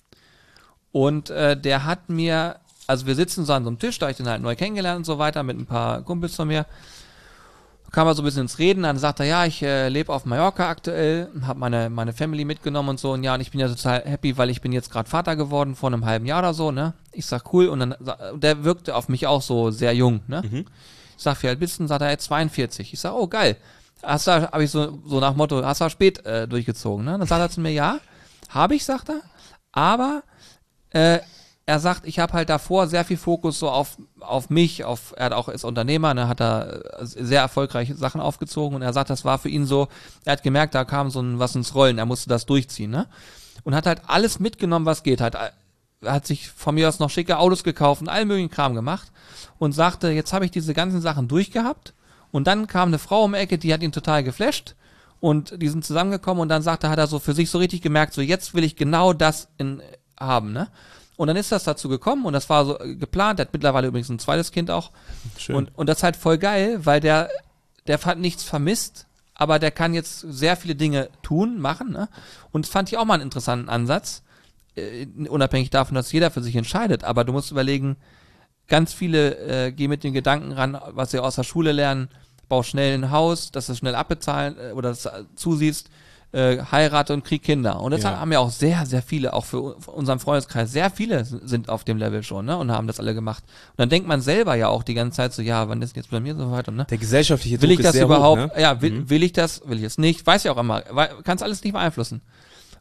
Und äh, der hat mir, also wir sitzen so an so einem Tisch, da hab ich den halt neu kennengelernt und so weiter, mit ein paar Kumpels von mir. Kam er so ein bisschen ins Reden, dann sagt er, ja, ich äh, lebe auf Mallorca aktuell, habe meine meine Family mitgenommen und so, und ja, und ich bin ja total happy, weil ich bin jetzt gerade Vater geworden, vor einem halben Jahr oder so, ne? Ich sag, cool, und dann, sa- der wirkte auf mich auch so sehr jung, ne?
Mhm.
Ich sag, wie alt bist du? Und sagt er, jetzt zweiundvierzig. Ich sag, oh, geil. Hast du, habe ich so, so nach Motto, hast du spät äh, durchgezogen, ne? Dann sagt er zu mir, ja, habe ich, sagt er, aber äh, er sagt, ich habe halt davor sehr viel Fokus so auf auf mich, auf er hat auch ist Unternehmer, ne, hat da äh, sehr erfolgreiche Sachen aufgezogen und er sagt, das war für ihn so, er hat gemerkt, da kam so ein was ins Rollen, er musste das durchziehen, ne? Und hat halt alles mitgenommen, was geht, hat er hat sich von mir aus noch schicke Autos gekauft und all möglichen Kram gemacht und sagte, jetzt habe ich diese ganzen Sachen durchgehabt und dann kam eine Frau um die Ecke, die hat ihn total geflasht und die sind zusammengekommen und dann sagte, hat er so für sich so richtig gemerkt, so jetzt will ich genau das in haben, ne? Und dann ist das dazu gekommen und das war so äh, geplant. Der hat mittlerweile übrigens ein zweites Kind auch.
Schön.
Und, und das ist halt voll geil, weil der, der hat nichts vermisst, aber der kann jetzt sehr viele Dinge tun, machen. Ne? Und das fand ich auch mal einen interessanten Ansatz, äh, unabhängig davon, dass jeder für sich entscheidet. Aber du musst überlegen, ganz viele äh, gehen mit den Gedanken ran, was sie aus der Schule lernen, bau schnell ein Haus, dass du es schnell abbezahlen äh, oder das äh, zusiehst, äh, heirate und krieg Kinder. Und das
Ja.
haben ja auch sehr, sehr viele, auch für, für unseren Freundeskreis, sehr viele sind auf dem Level schon, ne, und haben das alle gemacht. Und dann denkt man selber ja auch die ganze Zeit so, ja, wann ist denn jetzt bei mir so weit, und ne?
Der gesellschaftliche
Will
Druck
ich
ist
das
sehr
überhaupt,
hoch, ne?
ja, will,
Mhm.
will ich das, will ich es nicht, weiß ja auch immer, kannst alles nicht beeinflussen.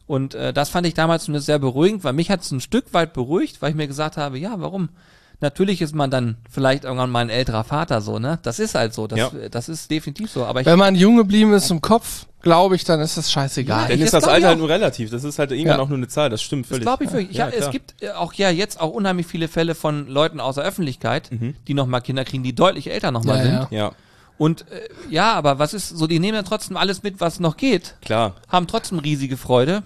Und äh, das fand ich damals zumindest sehr beruhigend, weil mich hat es ein Stück weit beruhigt, weil ich mir gesagt habe, ja, warum? Natürlich ist man dann vielleicht irgendwann mal ein älterer Vater so, ne? Das ist halt so, das,
Ja.
das ist definitiv so. Aber ich,
Wenn man jung geblieben ist im Kopf, glaube ich, dann ist das scheißegal.
Ja,
Dann
ich-
ist
das
das
glaub ich
Alter halt
auch.
nur relativ. Das ist halt irgendwann
Ja.
auch nur eine Zahl. Das stimmt
das
völlig.
glaube ich wirklich.
Ja,
Ja, es
klar.
gibt äh, auch ja jetzt auch unheimlich viele Fälle von Leuten aus der Öffentlichkeit,
Mhm.
die nochmal Kinder kriegen, die deutlich älter nochmal
Ja,
sind.
ja.
Ja,
Und äh, ja, aber was ist so, die nehmen dann trotzdem alles mit, was noch geht,
klar.
haben trotzdem riesige Freude.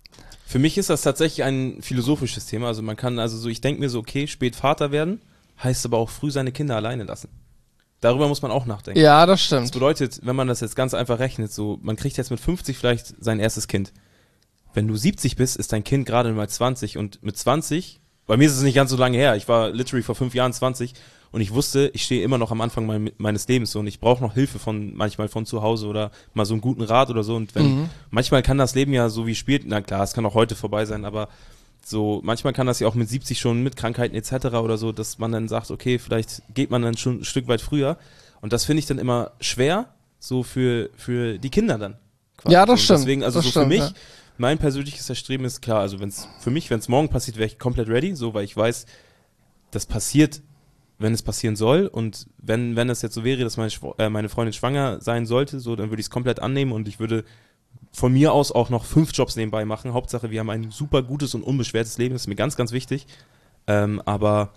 Für mich ist das tatsächlich ein philosophisches Thema. Also man kann, also so, ich denke mir so, okay, spät Vater werden, heißt aber auch früh seine Kinder alleine lassen. Darüber muss man auch nachdenken.
Ja, das
Das
stimmt.
bedeutet, wenn man das jetzt ganz einfach rechnet, so, man kriegt jetzt mit fünfzig vielleicht sein erstes Kind. Wenn du siebzig bist, ist dein Kind gerade mal zwanzig und mit zwanzig, bei mir ist es nicht ganz so lange her, ich war literally vor fünf Jahren zwanzig und ich wusste, ich stehe immer noch am Anfang mein, meines Lebens so und ich brauche noch Hilfe von, manchmal von zu Hause oder mal so einen guten Rat oder so und wenn,
Mhm.
manchmal kann das Leben ja so wie spielt, na klar, es kann auch heute vorbei sein, aber so, manchmal kann das ja auch mit siebzig schon mit Krankheiten et cetera oder so, dass man dann sagt, okay, vielleicht geht man dann schon ein Stück weit früher. Und das finde ich dann immer schwer, so für, für die Kinder dann. quasi.
Ja, das
Und
stimmt.
Deswegen, also
Das
so
stimmt,
für mich,
ja.
mein persönliches Erstreben ist klar, also wenn's, für mich, wenn es morgen passiert, wäre ich komplett ready, so, weil ich weiß, das passiert, wenn es passieren soll. Und wenn, wenn es jetzt so wäre, dass meine, Schw- äh, meine Freundin schwanger sein sollte, so, dann würde ich es komplett annehmen und ich würde von mir aus auch noch fünf Jobs nebenbei machen. Hauptsache, wir haben ein super gutes und unbeschwertes Leben. Das ist mir ganz, ganz wichtig. Ähm, aber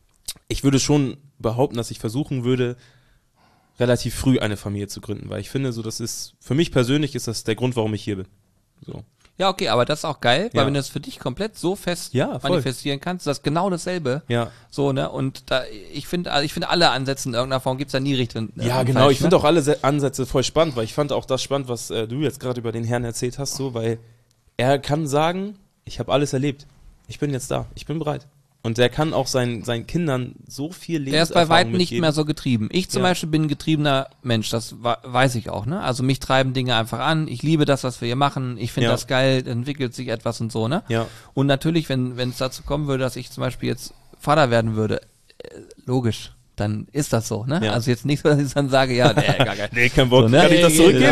ich würde schon behaupten, dass ich versuchen würde, relativ früh eine Familie zu gründen, weil ich finde, so das ist, für mich persönlich ist das der Grund, warum ich hier bin. So.
Ja, okay, aber das ist auch geil, weil
Ja.
wenn du das für dich komplett so fest
Ja, voll.
manifestieren kannst, das ist genau dasselbe.
Ja.
So, ne? Und da, ich finde, also ich finde alle Ansätze in irgendeiner Form gibt's da nie richtig. und-
Ja,
und
genau.
falsch,
Ich finde
ne?
auch alle Se- Ansätze voll spannend, weil ich fand auch das spannend, was äh, du jetzt gerade über den Herrn erzählt hast, so, weil er kann sagen, ich habe alles erlebt. Ich bin jetzt da. Ich bin bereit. Und der kann auch seinen, seinen Kindern so viel Lebenserfahrung
Er ist bei weitem nicht
mitgeben.
mehr so getrieben. Ich zum
Ja.
Beispiel bin ein getriebener Mensch, das wa- weiß ich auch, ne? Also mich treiben Dinge einfach an. Ich liebe das, was wir hier machen. Ich finde
Ja.
das geil, entwickelt sich etwas und so, ne?
Ja.
Und natürlich, wenn wenn es dazu kommen würde, dass ich zum Beispiel jetzt Vater werden würde, äh, logisch, dann ist das so, ne?
Ja.
Also jetzt nicht so, dass ich dann sage, ja, nee, gar kein.
Nee, kein Bock.
So, ne?
Kann ich das
Nee,
zurückgeben?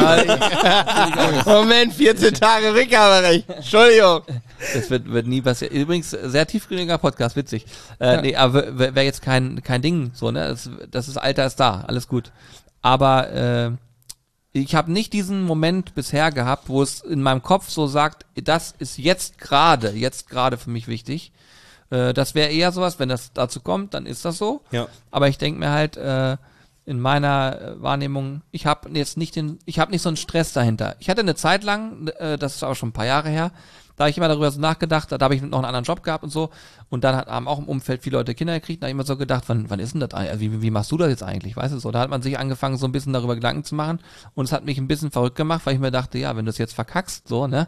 ja,
Moment, vierzehn Tage Rückgaberecht. Entschuldigung.
Das wird, wird nie passieren. Übrigens, sehr tiefgründiger Podcast, witzig. Äh, Nee, aber wäre wär jetzt kein, kein Ding, so, ne? Das, das ist Alter ist da, alles gut. Aber äh, ich habe nicht diesen Moment bisher gehabt, wo es in meinem Kopf so sagt, das ist jetzt gerade, jetzt gerade für mich wichtig. Äh, das wäre eher sowas, wenn das dazu kommt, dann ist das so.
Ja.
Aber ich denke mir halt, äh, in meiner äh, Wahrnehmung, ich habe jetzt nicht den, ich habe nicht so einen Stress dahinter. Ich hatte eine Zeit lang, äh, das ist auch schon ein paar Jahre her, da habe ich immer darüber so nachgedacht, da, da habe ich noch einen anderen Job gehabt und so. Und dann hat, haben auch im Umfeld viele Leute Kinder gekriegt. Da habe ich immer so gedacht, wann, wann ist denn das eigentlich? Also wie, wie machst du das jetzt eigentlich? Weißt du so? Da hat man sich angefangen, so ein bisschen darüber Gedanken zu machen. Und es hat mich ein bisschen verrückt gemacht, weil ich mir dachte, ja, wenn du es jetzt verkackst, so, ne?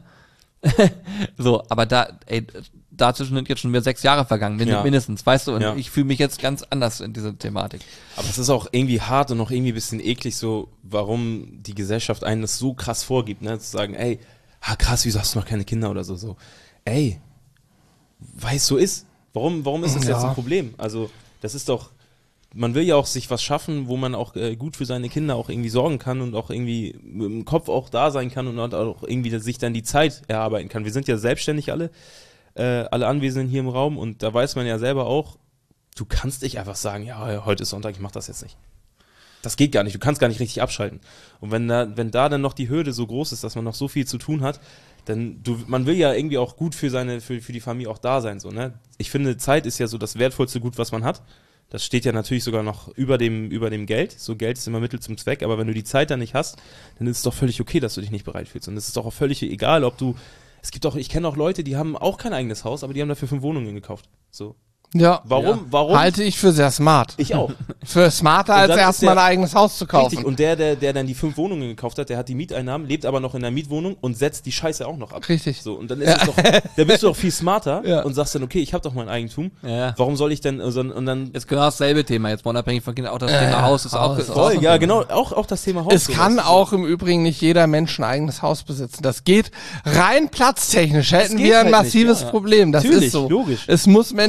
so, aber da, ey, dazwischen sind jetzt schon wieder sechs Jahre vergangen, min
Ja.
mindestens, weißt du? Und
Ja.
ich fühle mich jetzt ganz anders in dieser Thematik.
Aber es ist auch irgendwie hart und auch irgendwie ein bisschen eklig, so, warum die Gesellschaft einen das so krass vorgibt, ne? Zu sagen, ey, ah, krass, wieso hast du noch keine Kinder oder so, so. Ey, weil es so ist. Warum, warum ist das
Ja.
jetzt ein Problem? Also, das ist doch, man will ja auch sich was schaffen, wo man auch äh, gut für seine Kinder auch irgendwie sorgen kann und auch irgendwie im Kopf auch da sein kann und auch irgendwie sich dann die Zeit erarbeiten kann. Wir sind ja selbstständig alle, äh, alle Anwesenden hier im Raum und da weiß man ja selber auch, du kannst nicht einfach sagen, ja, heute ist Sonntag, ich mach das jetzt nicht. Das geht gar nicht, du kannst gar nicht richtig abschalten. Und wenn da, wenn da dann noch die Hürde so groß ist, dass man noch so viel zu tun hat, dann, du, man will ja irgendwie auch gut für seine, für, für die Familie auch da sein, so, ne? Ich finde, Zeit ist ja so das wertvollste Gut, was man hat. Das steht ja natürlich sogar noch über dem, über dem Geld. So, Geld ist immer Mittel zum Zweck, aber wenn du die Zeit dann nicht hast, dann ist es doch völlig okay, dass du dich nicht bereit fühlst. Und es ist doch auch völlig egal, ob du, es gibt auch, ich kenne auch Leute, die haben auch kein eigenes Haus, aber die haben dafür fünf Wohnungen gekauft. So.
Ja.
Warum,
Ja.
warum?
Halte ich für sehr smart.
Ich auch.
Für smarter,
Und
als
dann ist
erstmal
der-
ein eigenes Haus zu kaufen.
Richtig, und der, der, der dann die fünf Wohnungen gekauft hat, der hat die Mieteinnahmen, lebt aber noch in der Mietwohnung und setzt die Scheiße auch noch ab.
Richtig.
So, und dann ist es doch, da bist du doch viel smarter
Ja.
und sagst dann, okay, ich habe doch mein Eigentum.
Ja.
Warum soll ich denn, also, und dann,
Ist genau dasselbe Thema, jetzt mal unabhängig von Kindern, auch das
Äh,
Thema Haus ist auch,
Haus
ist
ist
auch
voll,
so ein
ja,
Thema.
genau, auch, auch das Thema Haus.
Es
sowas.
kann auch im Übrigen nicht jeder Mensch ein eigenes Haus besitzen. Das geht rein platztechnisch. Hätten
geht
wir ein
halt nicht,
massives
ja.
Problem. Das
Natürlich,
ist so.
logisch.
Es muss Menschen geben,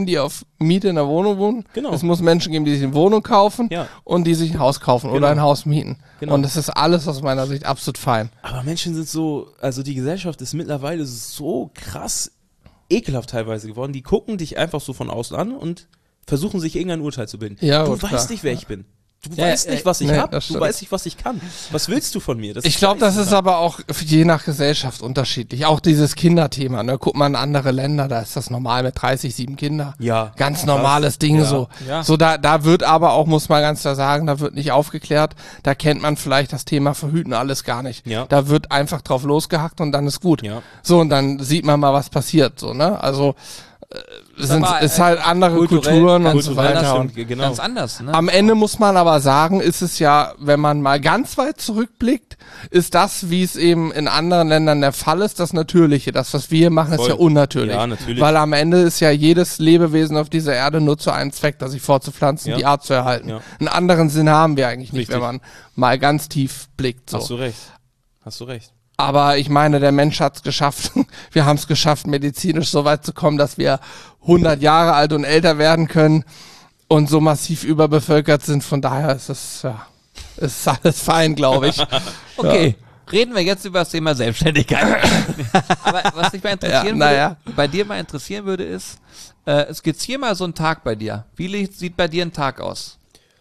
geben, die auf Miete in der Wohnung wohnen.
Genau.
Es muss Menschen geben, die sich eine Wohnung kaufen
Ja.
und die sich ein Haus kaufen
Genau.
oder ein Haus mieten.
Genau.
Und das ist alles aus meiner Sicht absolut fein.
Aber Menschen sind so, also die Gesellschaft ist mittlerweile so krass ekelhaft teilweise geworden. Die gucken dich einfach so von außen an und versuchen sich irgendein Urteil zu bilden.
Ja,
du
gut,
weißt
klar.
nicht, wer ich bin. Du
Ja,
weißt
äh,
nicht, was ich
nee,
hab.
das
Du
stimmt.
weißt nicht, was ich kann. Was willst du von mir? Das
Ich
ist
glaube, das
scheiße.
ist aber auch je nach Gesellschaft unterschiedlich. Auch dieses Kinderthema, ne? Guck mal in andere Länder, da ist das normal mit dreißig, sieben Kinder.
Ja.
Ganz
Krass.
normales Ding
Ja.
so.
Ja.
So da, da wird aber auch, muss man ganz klar sagen, da wird nicht aufgeklärt. Da kennt man vielleicht das Thema Verhüten alles gar nicht.
Ja.
Da wird einfach drauf losgehackt und dann ist gut.
Ja.
So, und dann sieht man mal, was passiert, so, ne? Also, äh, sind,
aber,
ist
äh,
halt andere
kulturell-
Kulturen und so
kulturell, das
weiter.
stimmt,
Und
genau.
Ganz anders, ne?
am Ende muss man aber sagen, ist es ja, wenn man mal ganz weit zurückblickt, ist das, wie es eben in anderen Ländern der Fall ist, das Natürliche. Das, was wir hier machen, ist
Voll.
ja unnatürlich.
Ja, natürlich.
Weil am Ende ist ja jedes Lebewesen auf dieser Erde nur zu einem Zweck, das sich fortzupflanzen,
Ja.
die Art zu erhalten.
Ja.
Einen anderen Sinn haben wir eigentlich nicht,
Richtig.
wenn man mal ganz tief blickt. So.
Hast du recht. Hast du recht.
Aber ich meine, der Mensch hat es geschafft. Wir haben es geschafft, medizinisch so weit zu kommen, dass wir hundert Jahre alt und älter werden können und so massiv überbevölkert sind. Von daher ist es, ja, ist alles fein, glaube ich.
Okay, reden wir jetzt über das Thema Selbstständigkeit. Aber was mich mal interessieren
Ja,
würde,
naja.
bei dir mal interessieren würde, ist, äh, skizzier mal so einen Tag bei dir. Wie li- sieht bei dir ein Tag aus?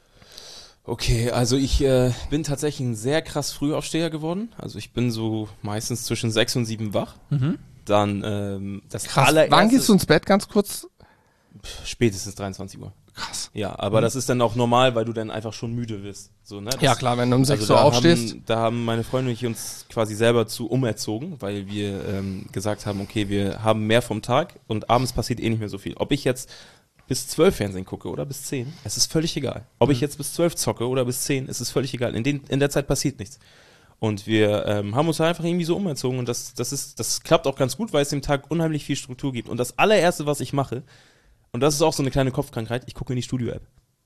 Okay, also ich äh, bin tatsächlich ein sehr krass Frühaufsteher geworden. Also ich bin so meistens zwischen sechs und sieben wach. Dann ähm, das
Krass.
allererste
Wann gehst du ins Bett, ganz kurz?
spätestens dreiundzwanzig Uhr.
Krass.
Ja, aber das ist dann auch normal, weil du dann einfach schon müde wirst. So, ne? Das,
Ja klar, wenn du um sechs
also
Uhr
da
aufstehst.
Haben, da haben meine Freunde und ich uns quasi selber zu umerzogen, weil wir ähm, gesagt haben, okay, wir haben mehr vom Tag und abends passiert eh nicht mehr so viel. Ob ich jetzt bis zwölf Fernsehen gucke oder bis zehn, es ist völlig egal. Ob ich jetzt bis zwölf zocke oder bis zehn, es ist völlig egal. In, den, in der Zeit passiert nichts. Und wir ähm, haben uns einfach irgendwie so umerzogen und das, das, ist, das klappt auch ganz gut, weil es dem Tag unheimlich viel Struktur gibt. Und das allererste, was ich mache, und das ist auch so eine kleine Kopfkrankheit, ich gucke in die Studio-App.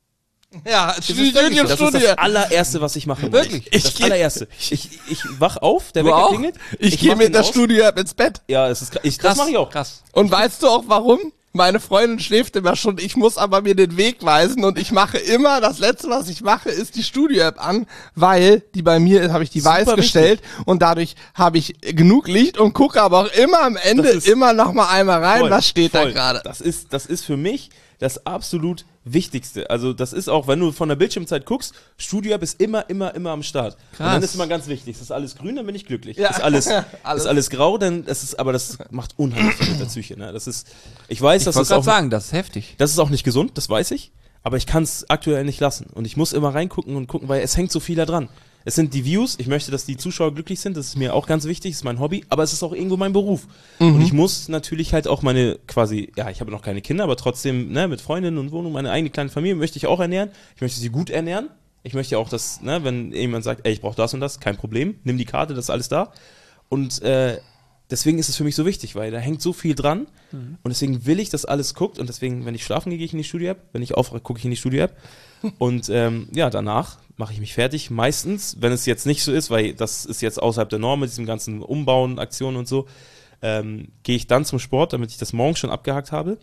Ja,
Das ist wirklich so. Das ist das allererste, was ich mache.
Wirklich?
Das
Ich geh-
allererste. Ich, ich wach auf, der
Du
Wecker
auch?
klingelt.
Ich, gehe
mach
mit
ihn
der
aus.
Studio-App ins Bett.
Ja, es ist, ich, das mache ich auch.
Krass.
Und weißt du auch warum? Meine Freundin schläft immer schon, ich muss aber mir den Weg weisen und ich mache immer, das letzte, was ich mache, ist die Studio-App an, weil die bei mir ist, habe ich die
Super
weiß gestellt und dadurch habe ich genug Licht und gucke aber auch immer am Ende
Das ist
immer noch mal einmal rein,
Voll,
was steht
voll.
da gerade.
Das ist, das ist für mich das absolut Wichtigste. Also das ist auch, wenn du von der Bildschirmzeit guckst, Studio-App ist immer, immer, immer am Start.
Krass.
Und dann ist immer ganz wichtig, ist das alles grün, dann bin ich glücklich.
Ja.
Ist alles,
Alles.
ist alles grau, dann das ist, aber das macht unheimlich viel mit der Psyche. Ne? Das ist, ich weiß,
Ich
das
wollte
ist
gerade
auch,
sagen, das ist heftig.
das ist auch nicht gesund, das weiß ich. Aber ich kann es aktuell nicht lassen. Und ich muss immer reingucken und gucken, weil es hängt so viel da dran. Es sind die Views, ich möchte, dass die Zuschauer glücklich sind, das ist mir auch ganz wichtig, das ist mein Hobby, aber es ist auch irgendwo mein Beruf. Und ich muss natürlich halt auch meine quasi, ja, ich habe noch keine Kinder, aber trotzdem, ne, mit Freundinnen und Wohnung, meine eigene kleine Familie möchte ich auch ernähren. Ich möchte sie gut ernähren. Ich möchte auch, dass, ne, wenn jemand sagt, ey, ich brauche das und das, kein Problem, nimm die Karte, das ist alles da. Und äh, deswegen ist es für mich so wichtig, weil da hängt so viel dran und deswegen will ich, dass alles guckt und deswegen, wenn ich schlafen gehe, gehe ich in die Studio-App, wenn ich aufwache, gucke ich in die Studio-App und ähm, ja, danach mache ich mich fertig, meistens, wenn es jetzt nicht so ist, weil das ist jetzt außerhalb der Norm mit diesem ganzen Umbauen, Aktionen und so, ähm, gehe ich dann zum Sport, damit ich das morgen schon abgehakt habe.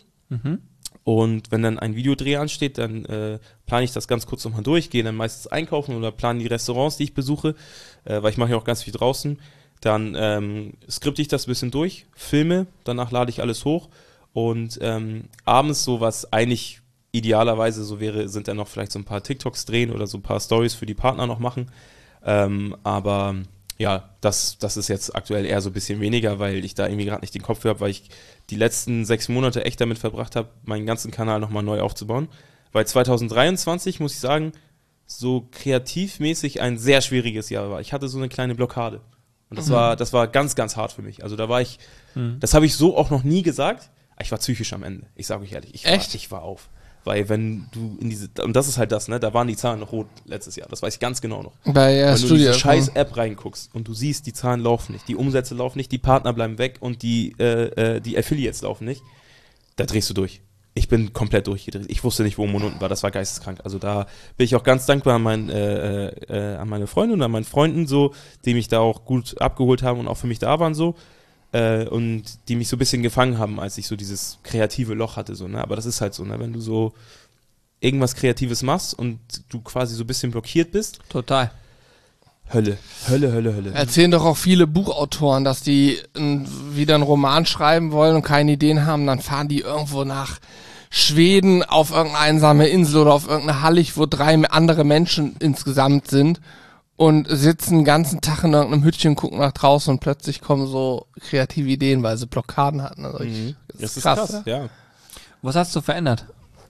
Und wenn dann ein Videodreh ansteht, dann äh, plane ich das ganz kurz nochmal durch, gehe dann meistens einkaufen oder plane die Restaurants, die ich besuche, äh, weil ich mache ja auch ganz viel draußen. Dann ähm, skripte ich das ein bisschen durch, filme, danach lade ich alles hoch und ähm, abends so, was eigentlich idealerweise so wäre, sind dann noch vielleicht so ein paar TikToks drehen oder so ein paar Stories für die Partner noch machen. Ähm, aber ja, das, das ist jetzt aktuell eher so ein bisschen weniger, weil ich da irgendwie gerade nicht den Kopf für habe, weil ich die letzten sechs Monate echt damit verbracht habe, meinen ganzen Kanal nochmal neu aufzubauen. Weil zwanzig dreiundzwanzig, muss ich sagen, so kreativmäßig ein sehr schwieriges Jahr war. Ich hatte so eine kleine Blockade. Und das, mhm. war, das war ganz, ganz hart für mich. Also da war ich, mhm. das habe ich so auch noch nie gesagt, aber ich war psychisch am Ende. Ich sage euch ehrlich, ich war,
Echt?
ich war auf. Weil wenn du in diese, und das ist halt das, ne, da waren die Zahlen noch rot letztes Jahr, das weiß ich ganz genau noch.
Bei äh,
Wenn du in
Studio.
diese scheiß App reinguckst und du siehst, die Zahlen laufen nicht, die Umsätze laufen nicht, die Partner bleiben weg und die, äh, äh, die Affiliates laufen nicht, da drehst du durch. Ich bin komplett durchgedreht. Ich wusste nicht, wo oben und unten war, das war geisteskrank. Also da bin ich auch ganz dankbar an, mein, äh, äh, an meine Freunde und an meinen Freunden so, die mich da auch gut abgeholt haben und auch für mich da waren so. äh, und die mich so ein bisschen gefangen haben, als ich so dieses kreative Loch hatte. So, ne? Aber das ist halt so, ne? Wenn du so irgendwas Kreatives machst und du quasi so ein bisschen blockiert bist.
Total.
Hölle, Hölle, Hölle, Hölle.
Erzählen doch auch viele Buchautoren, dass die n, wieder einen Roman schreiben wollen und keine Ideen haben, dann fahren die irgendwo nach Schweden auf irgendeine einsame Insel oder auf irgendeine Hallig, wo drei andere Menschen insgesamt sind und sitzen den ganzen Tag in irgendeinem Hütchen, gucken nach draußen und plötzlich kommen so kreative Ideen, weil sie Blockaden hatten. Also ich,
Mhm.
das,
Das
ist
ist
krass.
krass,
Ja?
ja.
Was hast du verändert?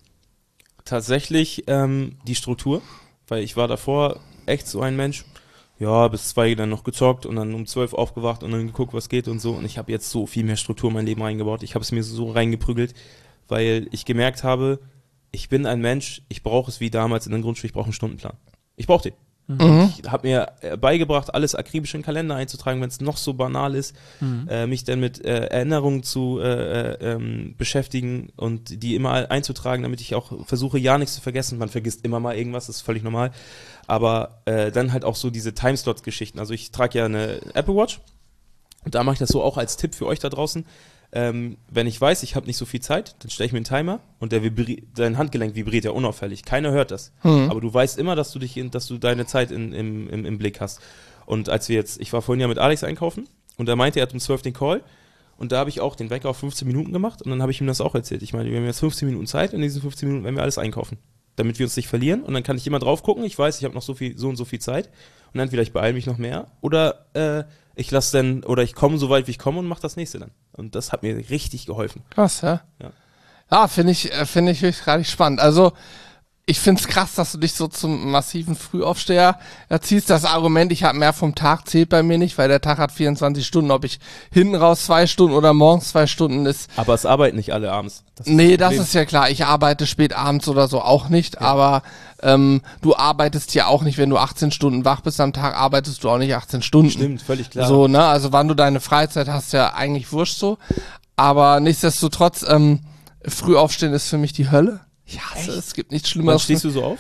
Tatsächlich ähm, die Struktur, weil ich war davor echt so ein Mensch, ja, bis zwei dann noch gezockt und dann um zwölf aufgewacht und dann geguckt, was geht und so. Und ich habe jetzt so viel mehr Struktur in mein Leben reingebaut. Ich habe es mir so reingeprügelt, weil ich gemerkt habe, ich bin ein Mensch, ich brauche es wie damals in der Grundschule, ich brauche einen Stundenplan. Ich brauche den.
Mhm.
Ich habe mir äh, beigebracht, alles akribisch in den Kalender einzutragen, wenn es noch so banal ist,
Mhm.
äh, mich dann mit äh, Erinnerungen zu äh, äh, ähm, beschäftigen und die immer einzutragen, damit ich auch versuche, ja nichts zu vergessen. Man vergisst immer mal irgendwas, das ist völlig normal. Aber äh, dann halt auch so diese Timeslots-Geschichten. Also ich trage ja eine Apple Watch und da mache ich das so auch als Tipp für euch da draußen. Ähm, wenn ich weiß, ich habe nicht so viel Zeit, dann stelle ich mir einen Timer und der vibri- dein Handgelenk vibriert ja unauffällig. Keiner hört das.
Mhm.
Aber du weißt immer, dass du dich in, dass du deine Zeit in, im, im, im Blick hast. Und als wir jetzt, ich war vorhin ja mit Alex einkaufen und er meinte, er hat um zwölf den Call und da habe ich auch den Wecker auf fünfzehn Minuten gemacht und dann habe ich ihm das auch erzählt. Ich meine, wir haben jetzt fünfzehn Minuten Zeit und in diesen fünfzehn Minuten werden wir alles einkaufen, damit wir uns nicht verlieren und dann kann ich immer drauf gucken. Ich weiß, ich habe noch so viel, so und so viel Zeit und entweder ich beeile mich noch mehr oder äh, ich lasse dann, oder ich komme so weit, wie ich komme und mache das nächste dann. Und das hat mir richtig geholfen.
Krass, ja.
Ja.
Ja, finde ich, äh, finde ich wirklich gerade spannend. Also, ich finde es krass, dass du dich so zum massiven Frühaufsteher erziehst. Das Argument, ich habe mehr vom Tag, zählt bei mir nicht, weil der Tag hat vierundzwanzig Stunden. Ob ich hinten raus zwei Stunden oder morgens zwei Stunden ist.
Aber es arbeiten nicht alle abends. Das
Nee,
das
das ist ja klar. Ich arbeite spät abends oder so auch nicht, aber ähm, du arbeitest ja auch nicht, wenn du achtzehn Stunden wach bist am Tag, arbeitest du auch nicht achtzehn Stunden.
Stimmt, völlig klar.
So, ne? Also wann du deine Freizeit hast, ja eigentlich wurscht so. Aber nichtsdestotrotz, ähm, früh aufstehen ist für mich die Hölle. Ich hasse es, es gibt nichts
Wann
Schlimmeres.
stehst du so auf?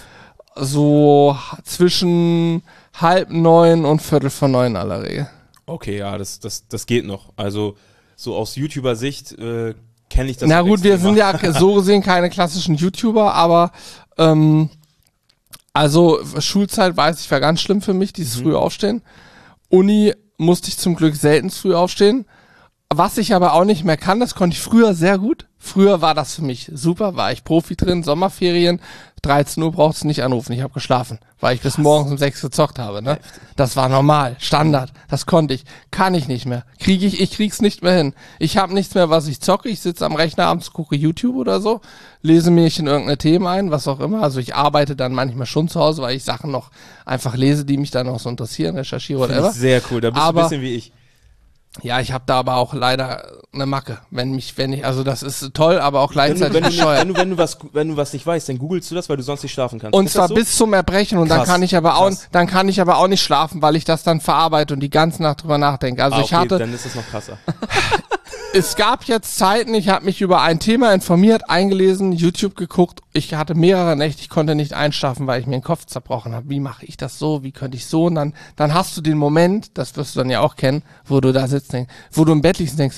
So h- zwischen halb neun und viertel vor neun in aller Regel.
Okay, ja, das, das, das geht noch. Also so aus YouTuber-Sicht äh, kenne ich das.
Na
auch
gut, wir
extrem.
sind ja so gesehen keine klassischen YouTuber, aber ähm, also Schulzeit weiß ich, war ganz schlimm für mich, dieses
Mhm.
früh Aufstehen. Uni musste ich zum Glück selten früh aufstehen. Was ich aber auch nicht mehr kann, das konnte ich früher sehr gut. Früher war das für mich super, war ich Profi drin, Sommerferien, dreizehn Uhr braucht's nicht anrufen, ich habe geschlafen, weil ich bis morgens um sechs gezockt habe. Ne? Das war normal, Standard, das konnte ich, kann ich nicht mehr, kriege ich, ich krieg's nicht mehr hin. Ich habe nichts mehr, was ich zocke, ich sitze am Rechner abends, gucke YouTube oder so, lese mich in irgendeine Themen ein, was auch immer. Also ich arbeite dann manchmal schon zu Hause, weil ich Sachen noch einfach lese, die mich dann auch so interessieren, recherchiere,
Finde
whatever.
ich sehr cool, da bist
Aber-
du ein bisschen wie ich.
Ja, ich habe da aber auch leider eine Macke, wenn mich, wenn ich, also das ist toll, aber auch
Wenn du,
gleichzeitig
wenn, du nicht,
bescheuert.
wenn, du, wenn, du was, wenn du was nicht weißt, dann googelst du das, weil du sonst nicht schlafen kannst.
Und
Ist
zwar
das so?
bis zum Erbrechen und dann
Krass,
kann ich aber auch,
krass.
dann kann ich aber auch nicht schlafen, weil ich das dann verarbeite und die ganze Nacht drüber nachdenke. Also
ah,
ich
okay,
hatte,
dann ist das noch krasser.
es gab jetzt Zeiten, ich habe mich über ein Thema informiert, eingelesen, YouTube geguckt. Ich hatte mehrere Nächte, ich konnte nicht einschlafen, weil ich mir den Kopf zerbrochen habe. Wie mache ich das so? Wie könnte ich so? Und dann, dann hast du den Moment, das wirst du dann ja auch kennen, wo du da sitzt, denkst, wo du im Bett liegst und denkst,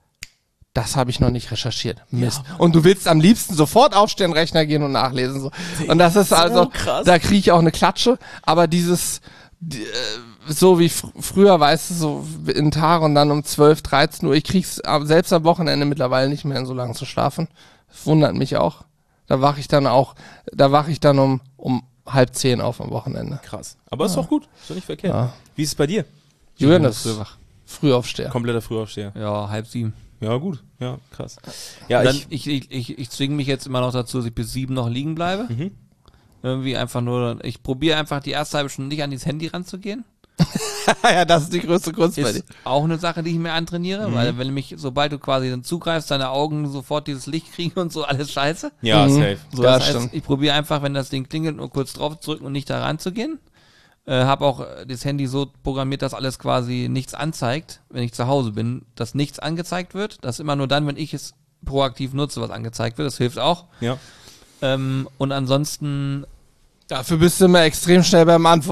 das habe ich noch nicht recherchiert. Mist. Und du willst am liebsten sofort aufstehen, Rechner gehen und nachlesen. So. Und das ist also,
krass.
da kriege ich auch eine Klatsche. Aber dieses, die, äh, so wie fr früher, weißt du, so in Tag und dann um zwölf, dreizehn Uhr, ich krieg's am- selbst am Wochenende mittlerweile nicht mehr, so lange zu schlafen. Das wundert mich auch. Da wache ich dann auch, da wache ich dann um, um halb zehn auf am Wochenende.
Krass. Aber ist doch gut, ist doch nicht verkehrt.
Ja.
Wie ist es bei dir?
Julian,
bin
das
früh
ist
wach.
Frühaufsteher.
Kompletter Frühaufsteher.
Ja, halb sieben.
Ja, gut. Ja, krass. Ja,
Dann,
ich,
ich, ich, ich, ich zwinge mich jetzt immer noch dazu, dass ich bis sieben noch liegen bleibe.
Mhm.
Irgendwie einfach nur, ich probiere einfach die erste halbe Stunde nicht an dieses Handy ranzugehen.
Ja, das ist die größte Kunst bei dir.
Ist auch eine Sache, die ich mir antrainiere,
Mhm.
weil wenn mich, sobald du quasi dann zugreifst, deine Augen sofort dieses Licht kriegen und so, alles scheiße.
ja,
Mhm.
safe.
So,
Ja,
das heißt,
stimmt.
ich probiere einfach, wenn das Ding klingelt, nur kurz drauf zu drücken und nicht da ranzugehen. Äh, habe auch äh, das Handy so programmiert, dass alles quasi nichts anzeigt, wenn ich zu Hause bin, dass nichts angezeigt wird. Das ist immer nur dann, wenn ich es proaktiv nutze, was angezeigt wird. Das hilft auch.
Ja.
Ähm, und ansonsten,
Dafür bist du immer extrem schnell beim Antworten.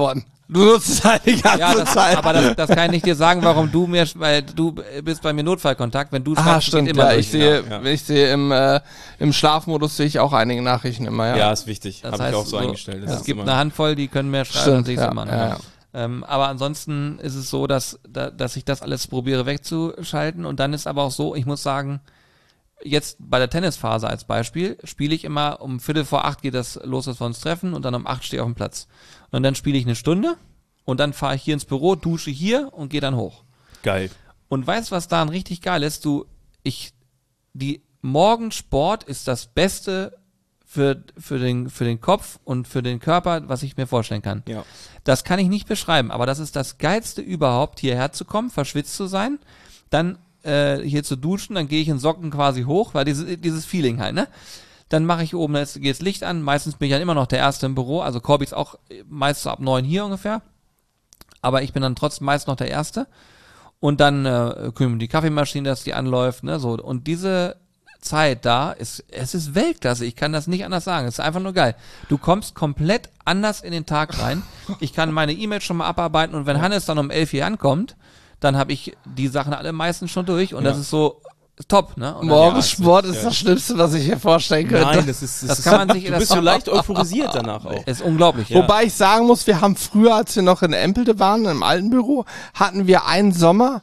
Du nutzt es halt die ganze
Ja, das,
Zeit.
aber das, das kann ich nicht dir sagen, warum du mir, weil du bist bei mir Notfallkontakt, wenn du
Ah,
schreibst,
stimmt,
geht immer
ja,
durch.
ich sehe,
ja.
ich sehe im, äh, im Schlafmodus sehe ich auch einige Nachrichten immer, ja.
Ja, ist wichtig.
Das
Habe ich
heißt,
auch so,
so
eingestellt. Das
Es
ist
gibt
immer-
eine Handvoll, die können mehr schreiben,
Stimmt,
dann sehe ich
ja,
es immer. Ne?
ja, ja.
Ähm, aber ansonsten ist es so, dass, da, dass ich das alles probiere wegzuschalten und dann ist aber auch so, ich muss sagen, jetzt bei der Tennisphase als Beispiel, spiele ich immer um Viertel vor acht geht das los, dass wir uns treffen und dann um acht stehe ich auf dem Platz. Und dann spiele ich eine Stunde und dann fahre ich hier ins Büro, dusche hier und gehe dann hoch.
Geil.
Und weißt du, was daran richtig geil ist? Du, ich, die Morgensport ist das Beste für, für den, für den Kopf und für den Körper, was ich mir vorstellen kann.
Ja.
Das kann ich nicht beschreiben, aber das ist das Geilste überhaupt, hierher zu kommen, verschwitzt zu sein, dann äh, hier zu duschen, dann gehe ich in Socken quasi hoch, weil diese, dieses Feeling halt, ne? Dann mache ich oben, jetzt geht das Licht an, meistens bin ich dann immer noch der Erste im Büro, also Corby ist auch meist so ab neun hier ungefähr, aber ich bin dann trotzdem meist noch der Erste und dann äh, kümmern die Kaffeemaschine, dass die anläuft, ne, so, und diese Zeit da ist, es ist Weltklasse, ich kann das nicht anders sagen, es ist einfach nur geil. Du kommst komplett anders in den Tag rein, ich kann meine E-Mails schon mal abarbeiten und wenn Hannes dann um elf hier ankommt, dann habe ich die Sachen alle meistens schon durch und
Ja.
das ist so top, ne? Und dann,
Morgensport
ja, es
ist
wird-
das Schlimmste, was ich mir vorstellen könnte.
Nein, das ist, das,
Das
ist,
kann man sich-
du
das-
bist so leicht euphorisiert danach auch.
ist unglaublich, ja.
Wobei ich sagen muss, wir haben früher, als wir noch in Empelde waren, im alten Büro, hatten wir einen Sommer,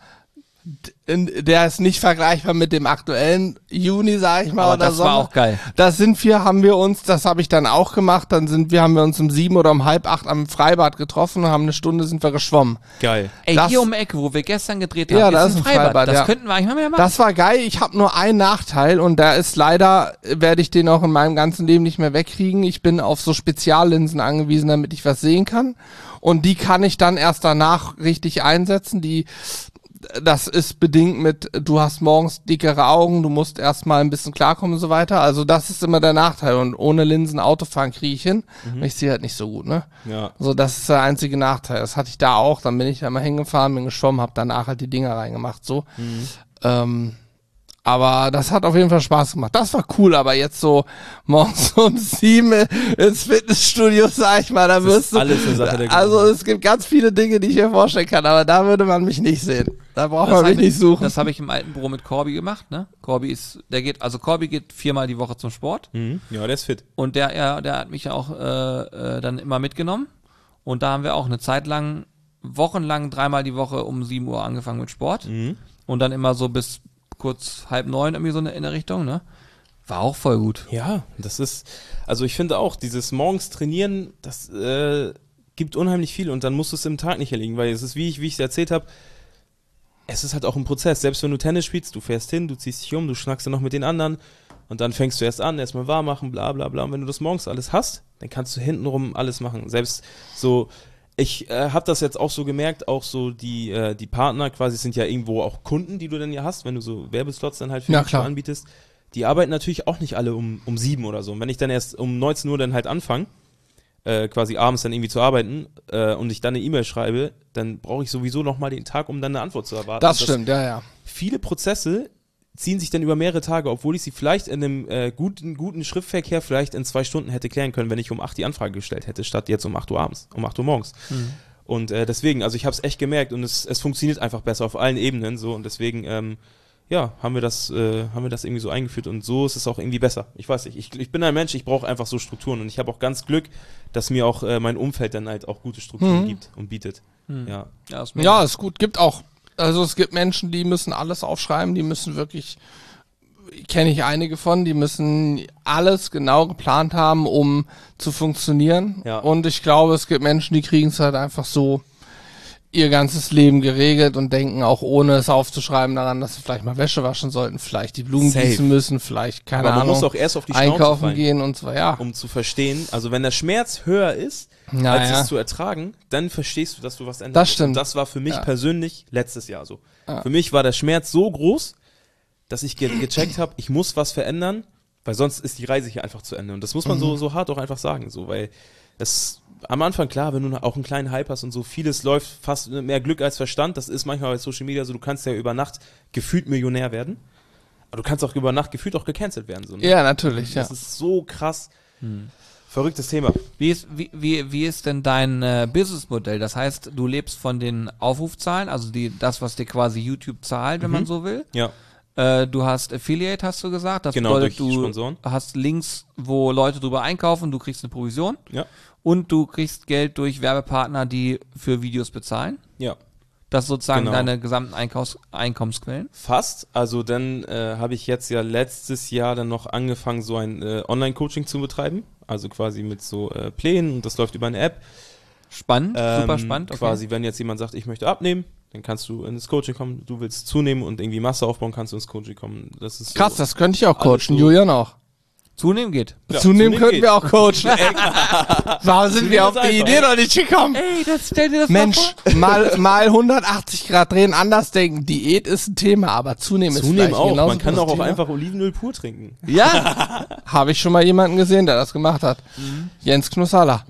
d- in, der ist nicht vergleichbar mit dem aktuellen Juni, sag ich mal,
Aber
oder
das war
Sommer.
auch geil.
Da sind wir, haben wir uns, das habe ich dann auch gemacht, dann sind wir, haben wir uns um sieben oder um halb acht am Freibad getroffen und haben eine Stunde sind wir geschwommen.
Geil.
Ey,
das-
hier um die Ecke, wo wir gestern gedreht haben,
Ja,
ist
da
ein
ist ein
Freibad.
Freibad,
Das
ja.
könnten wir eigentlich mal mehr machen.
Das war geil. Ich habe nur einen Nachteil und da ist leider, werde ich den auch in meinem ganzen Leben nicht mehr wegkriegen. Ich bin auf so Speziallinsen angewiesen, damit ich was sehen kann. Und die kann ich dann erst danach richtig einsetzen. Die, das ist bedingt mit, du hast morgens dickere Augen, du musst erstmal ein bisschen klarkommen und so weiter. Also das ist immer der Nachteil. Und ohne Linsen Autofahren kriege ich hin. Ich sehe halt nicht so gut, ne?
Ja.
So, das ist der einzige Nachteil. Das hatte ich da auch. Dann bin ich da mal hingefahren, bin geschwommen, habe danach halt die Dinger reingemacht, so. Ähm, aber das hat auf jeden Fall Spaß gemacht. Das war cool, aber jetzt so morgens um sieben ins Fitnessstudio, sag ich mal, da
Das
wirst
ist
du.
alles eine Sache der
Also
Gewohnheit.
es gibt ganz viele Dinge, die ich mir vorstellen kann, aber da würde man mich nicht sehen. Da braucht
Das
man mich
hab
nicht
ich-
suchen.
Das habe ich im alten Büro mit Corby gemacht, ne? Corby ist, der geht, also Corby geht viermal die Woche zum Sport
Mhm. Ja, der ist fit.
und der, er, der hat mich ja auch äh, äh, dann immer mitgenommen und da haben wir auch eine Zeit lang, wochenlang dreimal die Woche um sieben Uhr angefangen mit Sport
Mhm.
und dann immer so bis kurz halb neun irgendwie so in der Richtung, ne? War auch voll gut.
Ja, das ist, also ich finde auch, dieses morgens trainieren, das äh, gibt unheimlich viel und dann musst du es im Tag nicht erlegen, weil es ist, wie ich wie ich es erzählt habe, es ist halt auch ein Prozess. Selbst wenn du Tennis spielst, du fährst hin, du ziehst dich um, du schnackst dann noch mit den anderen und dann fängst du erst an, erstmal warm machen, bla bla bla. Und wenn du das morgens alles hast, dann kannst du hintenrum alles machen. Selbst so, ich äh, habe das jetzt auch so gemerkt, auch so die, äh, die Partner quasi sind ja irgendwo auch Kunden, die du dann ja hast, wenn du so Werbeslots dann halt für
Ja,
dich
klar.
anbietest. Die arbeiten natürlich auch nicht alle um, um sieben oder so. Und wenn ich dann erst um neunzehn Uhr dann halt anfange, äh, quasi abends dann irgendwie zu arbeiten äh, und ich dann eine E-Mail schreibe, dann brauche ich sowieso nochmal den Tag, um dann eine Antwort zu erwarten.
Das
Und
stimmt, ja, ja.
Viele Prozesse ziehen sich dann über mehrere Tage, obwohl ich sie vielleicht in einem äh, guten, guten Schriftverkehr vielleicht in zwei Stunden hätte klären können, wenn ich um acht die Anfrage gestellt hätte, statt jetzt um acht Uhr abends, um acht Uhr morgens. Und äh, deswegen, also ich habe es echt gemerkt und es, es funktioniert einfach besser auf allen Ebenen so und deswegen, ähm, ja, haben wir das, äh, haben wir das irgendwie so eingeführt und so ist es auch irgendwie besser. Ich weiß nicht, ich, ich bin ein Mensch, ich brauche einfach so Strukturen und ich habe auch ganz Glück, dass mir auch äh, mein Umfeld dann halt auch gute Strukturen
Mhm.
gibt und bietet. Ja.
Ja, ist
Ja, ist gut. Gibt auch, also es gibt Menschen, die müssen alles aufschreiben, die müssen wirklich, kenne ich einige von, die müssen alles genau geplant haben, um zu funktionieren.
Ja.
Und ich glaube, es gibt Menschen, die kriegen es halt einfach so ihr ganzes Leben geregelt und denken auch ohne es aufzuschreiben daran, dass sie vielleicht mal Wäsche waschen sollten, vielleicht die Blumen
Safe.
gießen müssen, vielleicht, keine
Aber man
Ahnung,
muss auch erst auf die Schnauze
einkaufen
fallen,
gehen und so, ja.
um zu verstehen, also wenn der Schmerz höher ist,
Na
als
ja.
es zu ertragen, dann verstehst du, dass du was ändern
Das
musst.
stimmt.
Und das war für mich
Ja.
persönlich letztes Jahr so.
Ja.
Für mich war der Schmerz so groß, dass ich ge gecheckt habe, ich muss was verändern, weil sonst ist die Reise hier einfach zu Ende. Und das muss man
Mhm.
so, so hart auch einfach sagen, so, weil es am Anfang, klar, wenn du auch einen kleinen Hype hast und so, vieles läuft fast mehr Glück als Verstand. Das ist manchmal bei Social Media so, du kannst ja über Nacht gefühlt Millionär werden, aber du kannst auch über Nacht gefühlt auch gecancelt werden. So, ne?
Ja, natürlich, ja.
Das ist so krass. Verrücktes Thema.
Wie ist, wie, wie, wie ist denn dein äh, Businessmodell? Das heißt, du lebst von den Aufrufzahlen, also die, das, was dir quasi YouTube zahlt, wenn
Mhm.
man so will.
Ja,
Äh, du hast Affiliate, hast du gesagt. Das
genau,
bedeutet,
durch
du
Sponsoren.
hast Links, wo Leute drüber einkaufen, du kriegst eine Provision.
Ja,
Und du kriegst Geld durch Werbepartner, die für Videos bezahlen.
ja.
Das ist sozusagen
Genau.
deine gesamten Einkaufs- Einkommensquellen.
Fast. Also dann äh, habe ich jetzt ja letztes Jahr dann noch angefangen, so ein äh, Online-Coaching zu betreiben. Also quasi mit so äh, Plänen und das läuft über eine App.
Spannend, super
Ähm,
spannend. Okay.
Quasi, wenn jetzt jemand sagt, ich möchte abnehmen, dann kannst du ins Coaching kommen. Du willst zunehmen und irgendwie Masse aufbauen, kannst du ins Coaching kommen. Das ist
Krass,
so.
das könnte ich auch
Alles
coachen,
so.
Julian auch.
Zunehmen geht.
Ja,
Zunehmend
zunehmen
könnten
geht.
wir auch coachen. Warum sind wir auf
ist
die
einfach.
Idee noch nicht gekommen?
Ey, das stell dir das
Mensch,
mal vor.
mal, mal hundertachtzig Grad drehen, anders denken. Diät ist ein Thema, aber zunehmen, ist
Zunehmen
vielleicht
auch.
genauso
Man kann
großes
doch auch
Thema.
einfach Olivenöl pur trinken.
Ja,
Habe ich schon mal jemanden gesehen, der das gemacht hat.
Mhm.
Jens Knussalla.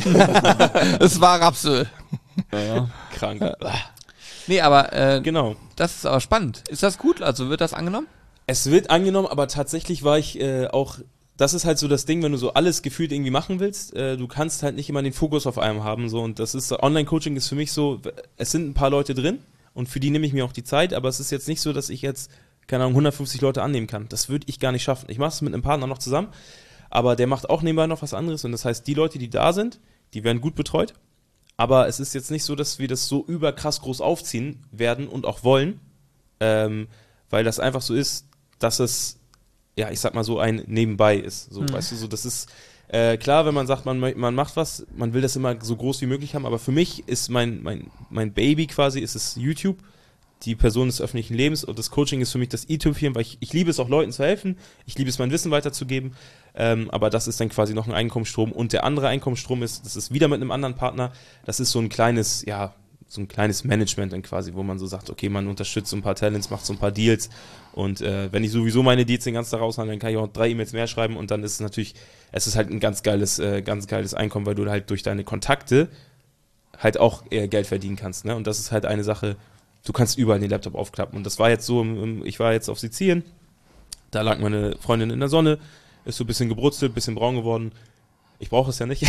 Es war Rapsöl.
Krank.
nee, aber äh,
Genau.
das ist aber spannend. Ist das gut? Also wird das angenommen?
Es wird angenommen, aber tatsächlich war ich äh, auch, das ist halt so das Ding, wenn du so alles gefühlt irgendwie machen willst, äh, du kannst halt nicht immer den Fokus auf einem haben, so, und das ist, Online-Coaching ist für mich so, es sind ein paar Leute drin und für die nehme ich mir auch die Zeit, aber es ist jetzt nicht so, dass ich jetzt, keine Ahnung, hundertfünfzig Leute annehmen kann. Das würde ich gar nicht schaffen. Ich mache es mit einem Partner noch zusammen, aber der macht auch nebenbei noch was anderes und das heißt, die Leute, die da sind, die werden gut betreut, aber es ist jetzt nicht so, dass wir das so überkrass groß aufziehen werden und auch wollen, ähm, weil das einfach so ist, dass es, ja, ich sag mal so ein Nebenbei ist. So,
Mhm.
weißt du, so, das ist äh, klar, wenn man sagt, man, mö- man macht was, man will das immer so groß wie möglich haben, aber für mich ist mein, mein, mein Baby quasi, ist es YouTube, die Person des öffentlichen Lebens, und das Coaching ist für mich das i-Tüpfchen, weil ich, ich liebe es auch Leuten zu helfen, ich liebe es, mein Wissen weiterzugeben, ähm, aber das ist dann quasi noch ein Einkommensstrom, und der andere Einkommensstrom ist, das ist wieder mit einem anderen Partner, das ist so ein kleines, ja, so ein kleines Management dann quasi, wo man so sagt, okay, man unterstützt so ein paar Talents, macht so ein paar Deals, und äh, wenn ich sowieso meine Deals den ganzen Tag raushalte, dann kann ich auch drei E-Mails mehr schreiben, und dann ist es natürlich, es ist halt ein ganz geiles, äh, ganz geiles Einkommen, weil du halt durch deine Kontakte halt auch eher Geld verdienen kannst, ne? Und das ist halt eine Sache, du kannst überall den Laptop aufklappen, und das war jetzt so, im, im, ich war jetzt auf Sizilien, da lag meine Freundin in der Sonne, ist so ein bisschen gebrutzelt, ein bisschen braun geworden. Ich brauche es ja nicht.